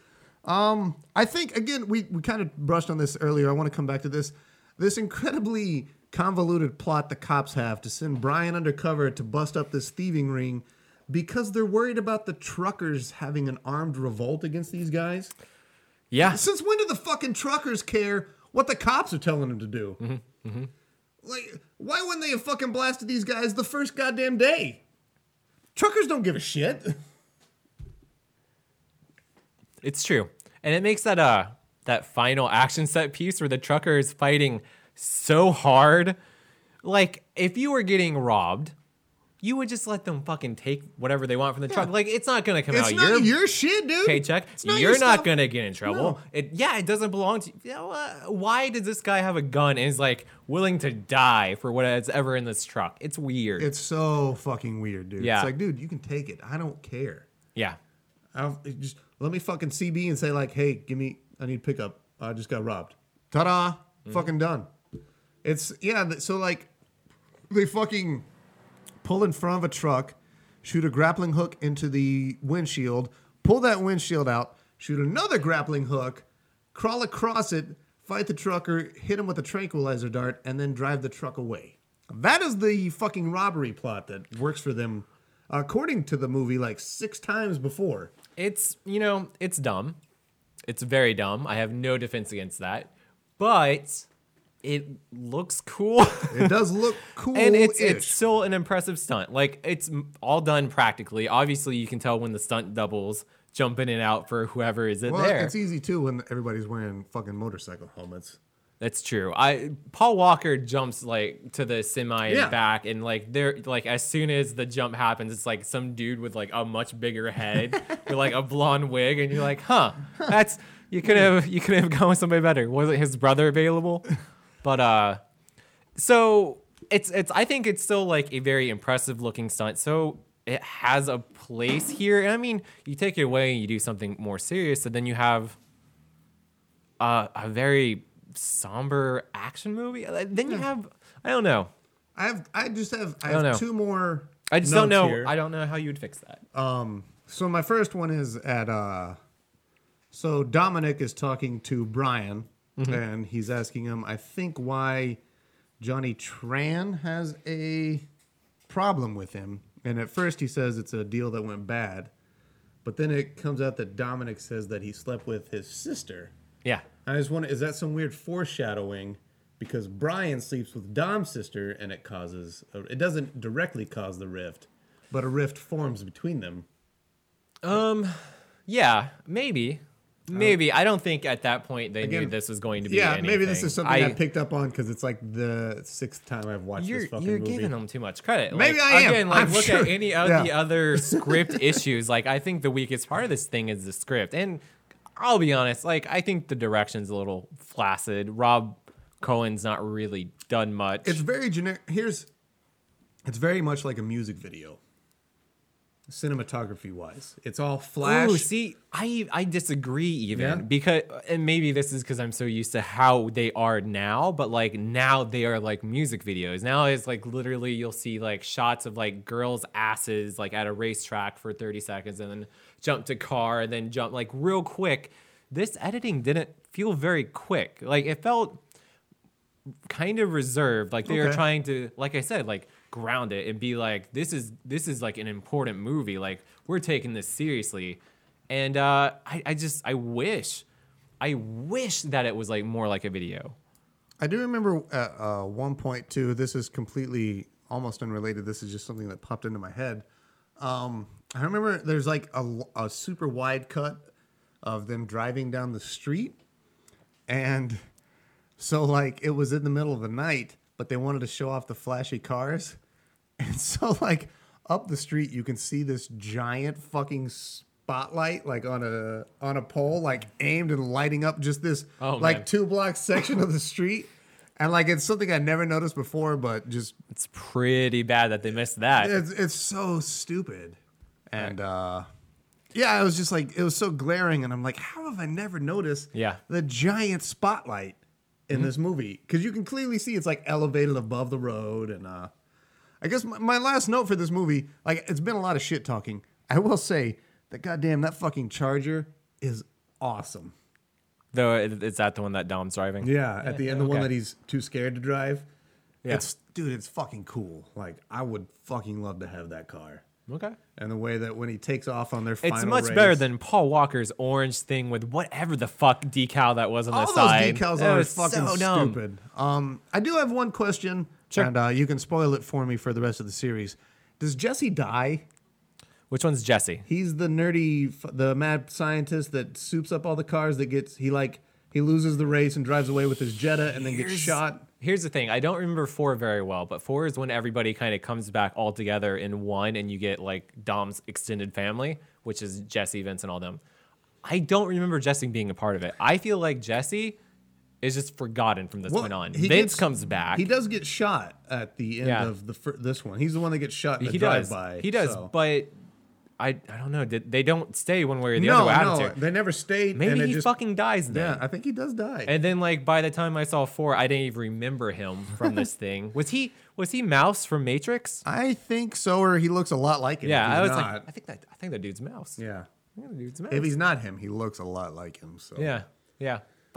I think again we kind of brushed on this earlier. I want to come back to this incredibly convoluted plot the cops have to send Brian undercover to bust up this thieving ring because they're worried about the truckers having an armed revolt against these guys. Yeah. Since when do the fucking truckers care what the cops are telling them to do? Like, why wouldn't they have fucking blasted these guys the first goddamn day? Truckers don't give a shit. It's true. And it makes that final action set piece where the trucker is fighting so hard. Like, if you were getting robbed, you would just let them fucking take whatever they want from the truck. Like, it's not going to come It's out not your shit, dude. paycheck. It's not You're your not stuff. going to get in trouble. No. It doesn't belong to you. You know, why does this guy have a gun and is, like, willing to die for what's ever in this truck? It's weird. It's so fucking weird, dude. Yeah. It's like, dude, you can take it. I don't care. yeah. Just let me fucking CB and say like, hey, I need pickup. I just got robbed. Ta-da. Fucking done. It's, so like, they fucking pull in front of a truck, shoot a grappling hook into the windshield, pull that windshield out, shoot another grappling hook, crawl across it, fight the trucker, hit him with a tranquilizer dart, and then drive the truck away. That is the fucking robbery plot that works for them, according to the movie, like 6 times before. It's, it's dumb. It's very dumb. I have no defense against that. But it looks cool. It does look cool, And it's still an impressive stunt. Like, it's all done practically. Obviously, you can tell when the stunt doubles jump in and out for whoever is in there. It's easy too when everybody's wearing fucking motorcycle helmets. That's true. Paul Walker jumps like to the semi and back, and like they're like as soon as the jump happens, it's like some dude with like a much bigger head with like a blonde wig, and you're like, huh, that's you could have gone with somebody better. Wasn't his brother available? But so it's I think it's still like a very impressive looking stunt. So it has a place here. And I mean, you take it away and you do something more serious, and then you have a very somber action movie. Then you have I don't know. I have know. two more. I just don't know. here. I don't know how you would fix that. So my first one is at so Dominic is talking to Brian and he's asking him, I think, why Johnny Tran has a problem with him. And at first he says it's a deal that went bad. But then it comes out that Dominic says that he slept with his sister. Yeah. I just wonder, is that some weird foreshadowing? Because Brian sleeps with Dom's sister, and it doesn't directly cause the rift, but a rift forms between them. Yeah, maybe. I don't think at that point they knew this was going to be anything. Maybe this is something I picked up on because it's like the sixth time I've watched this fucking movie. You're giving them too much credit. Maybe like, I am. Again, like, I'm look sure. at any of the other script issues. Like, I think the weakest part of this thing is the script. And I'll be honest, like, I think the direction's a little flaccid. Rob Cohen's not really done much. It's very generic. It's very much like a music video, cinematography wise. It's all flash. Oh, see, I disagree even Yeah? because, and maybe this is because I'm so used to how they are now, but like now they are like music videos. Now it's like literally you'll see like shots of like girls' asses like at a racetrack for 30 seconds and then jump to car and then jump like real quick. This editing didn't feel very quick. Like it felt kind of reserved. Like they were trying to, like I said, like ground it and be like, this is like an important movie. Like we're taking this seriously. And I wish that it was like more like a video. I do remember at one point too. This is completely almost unrelated. This is just something that popped into my head. I remember there's like a super wide cut of them driving down the street, and so like it was in the middle of the night, but they wanted to show off the flashy cars, and so like up the street you can see this giant fucking spotlight like on a pole, like aimed and lighting up just this 2-block section of the street. And like it's something I never noticed before, but just it's pretty bad that they missed that. It's so stupid. And yeah, it was just like it was so glaring, and I'm like, how have I never noticed the giant spotlight in this movie? Because you can clearly see it's like elevated above the road. And I guess my last note for this movie, like it's been a lot of shit talking. I will say that that fucking Charger is awesome. Though is that the one that Dom's driving? Yeah, at the end, the one okay. that he's too scared to drive. Yeah. It's fucking cool. Like I would fucking love to have that car. Okay. And the way that when he takes off on their final It's much race, better than Paul Walker's orange thing with whatever the fuck decal that was on the all side. those decals That are was fucking so dumb. stupid. I do have one question, Sure. and you can spoil it for me for the rest of the series. Does Jesse die? Which one's Jesse? He's the nerdy, the mad scientist that soups up all the cars. That gets he loses the race and drives away with his Jetta, and then gets shot. Here's the thing. I don't remember 4 very well, but 4 is when everybody kind of comes back all together in one, and you get like Dom's extended family, which is Jesse, Vince, and all them. I don't remember Jesse being a part of it. I feel like Jesse is just forgotten from this point on. Vince comes back. He does get shot at the end of this one. He's the one that gets shot in the drive-by. He does, so. but I don't know. They don't stay one way or the other. No, they never stayed. Maybe and he fucking dies then. Yeah, I think he does die. And then, like, by the time I saw 4, I didn't even remember him from this thing. Was he Mouse from Matrix? I think so, or he looks a lot like him. Yeah, if he's I was not. like, I think that dude's Mouse. Yeah. I think that dude's Mouse. If he's not him, he looks a lot like him. So Yeah.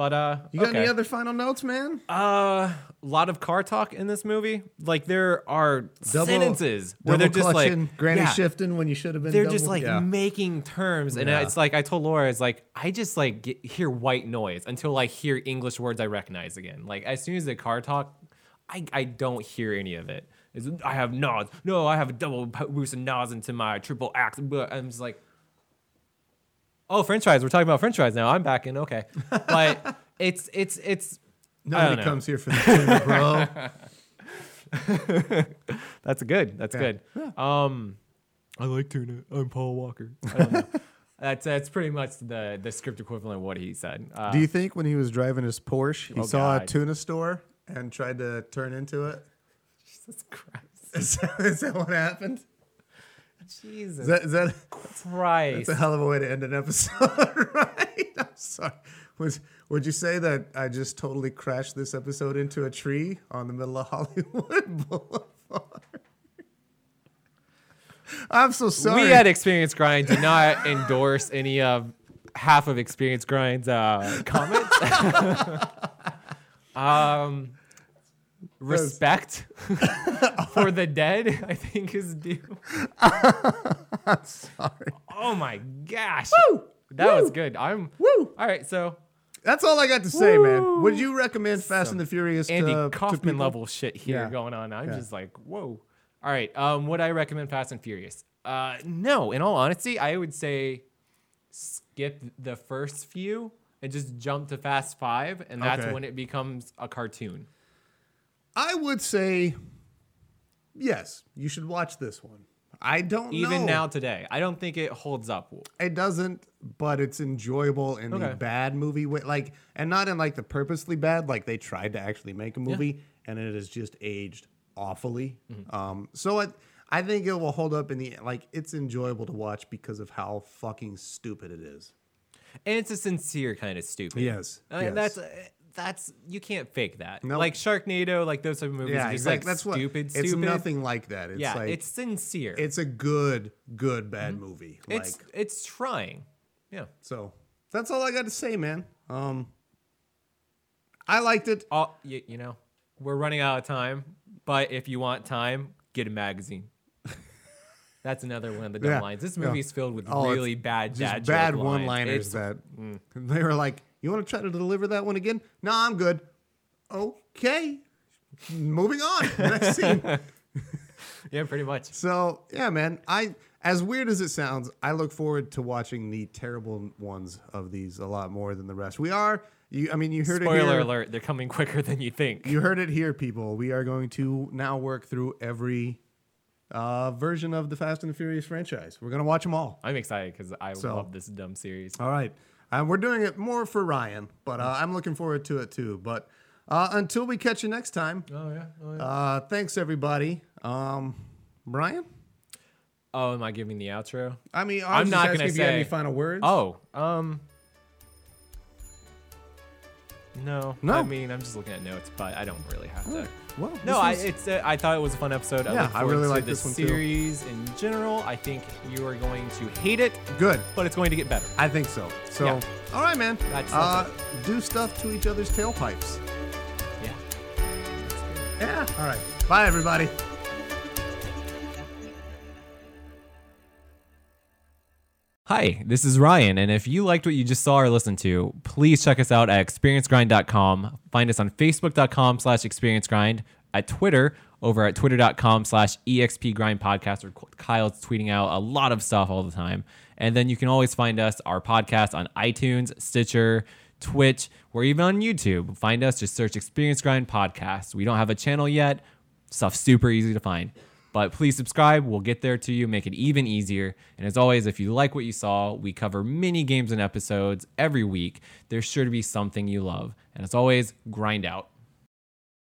But You got okay. any other final notes, man? A lot of car talk in this movie. Like there are sentences where Double they're just clutching, like granny shifting when you should have been. they're double, just like making terms, and it's like I told Laura, it's like I just like hear white noise until I hear English words I recognize again. Like as soon as the car talk, I don't hear any of it. I have nods. No, I have a double boost of nods into my triple axe. But I'm just like, oh, French fries. We're talking about French fries now. I'm back in. Okay, but it's. Nobody comes here for the tuna, bro. That's good. That's good. Yeah. I like tuna. I'm Paul Walker. I don't know. That's pretty much the script equivalent of what he said. Do you think when he was driving his Porsche, he saw God. a tuna store and tried to turn into it? Jesus Christ. Is that what happened? Jesus Is that Christ. That's a hell of a way to end an episode, right? I'm sorry. Would you say that I just totally crashed this episode into a tree on the middle of Hollywood Boulevard? I'm so sorry. We at Experience Grind do not endorse any of half of Experience Grind's comments. Respect for the dead, I think, is due. I'm sorry. Oh my gosh. Woo! That Woo! was good. Woo! All right, so That's all I got to say, man. Would you recommend Fast and the Furious Andy to Kaufman people? level shit here Yeah. going on. I'm Yeah. just like, whoa. All right, would I recommend Fast and Furious? No, in all honesty, I would say skip the first few and just jump to Fast 5, and that's Okay. when it becomes a cartoon. I would say, yes, you should watch this one. I don't know. Even now today, I don't think it holds up. It doesn't, but it's enjoyable in the Okay. bad movie way, like, and not in like the purposely bad. Like they tried to actually make a movie, and it has just aged awfully. So I think it will hold up in the like. It's enjoyable to watch because of how fucking stupid it is. And it's a sincere kind of stupid. Yes, yes. That's you can't fake that. Nope. Like Sharknado, like those type of movies, Yeah, are just exactly. like That's what. stupid. It's nothing like that. It's Yeah, like it's sincere. it's a good bad movie. Like It's trying. Yeah. so. That's all I got to say, man. I liked it. You know, we're running out of time, but if you want time, get a magazine. That's another one of the dumb Yeah, lines. This yeah. movie is filled with Oh, it's really bad Just dad bad joke lines. one-liners It's- that they were like, "You want to try to deliver that one again?" No, I'm good. Okay, moving on. Next scene. Yeah, pretty much. So yeah, man. As weird as it sounds, I look forward to watching the terrible ones of these a lot more than the rest. You heard it Spoiler here. alert, they're coming quicker than you think. You heard it here, people. We are going to now work through every version of the Fast and the Furious franchise. We're gonna watch them all. I'm excited because I So- love this dumb series. All right. We're doing it more for Ryan, but I'm looking forward to it too. But until we catch you next time, Oh yeah. thanks everybody. Brian? Oh, am I giving the outro? I mean, I'm not gonna if you have any say- final words. Oh, no. No? I mean, I'm just looking at notes, but I don't really have to. Well, No, I thought it was a fun episode. Yeah, look I forward really to like the this one too. series in general. I think you are going to hate it, good. but it's going to get better. I think so. So, Yeah. all right, man. That's do stuff to each other's tailpipes. Yeah. Yeah. All right. Bye, everybody. Hi, this is Ryan, and if you liked what you just saw or listened to, please check us out at experiencegrind.com. Find us on facebook.com/experiencegrind, at Twitter over at twitter.com/expgrindpodcast, where Kyle's tweeting out a lot of stuff all the time. And then you can always find us, our podcast, on iTunes, Stitcher, Twitch. We're even on YouTube. Find us, just search Experience Grind Podcast. We don't have a channel yet. Stuff's super easy to find. But please subscribe. We'll get there to you, make it even easier. And as always, if you like what you saw, we cover mini games and episodes every week. There's sure to be something you love. And as always, grind out.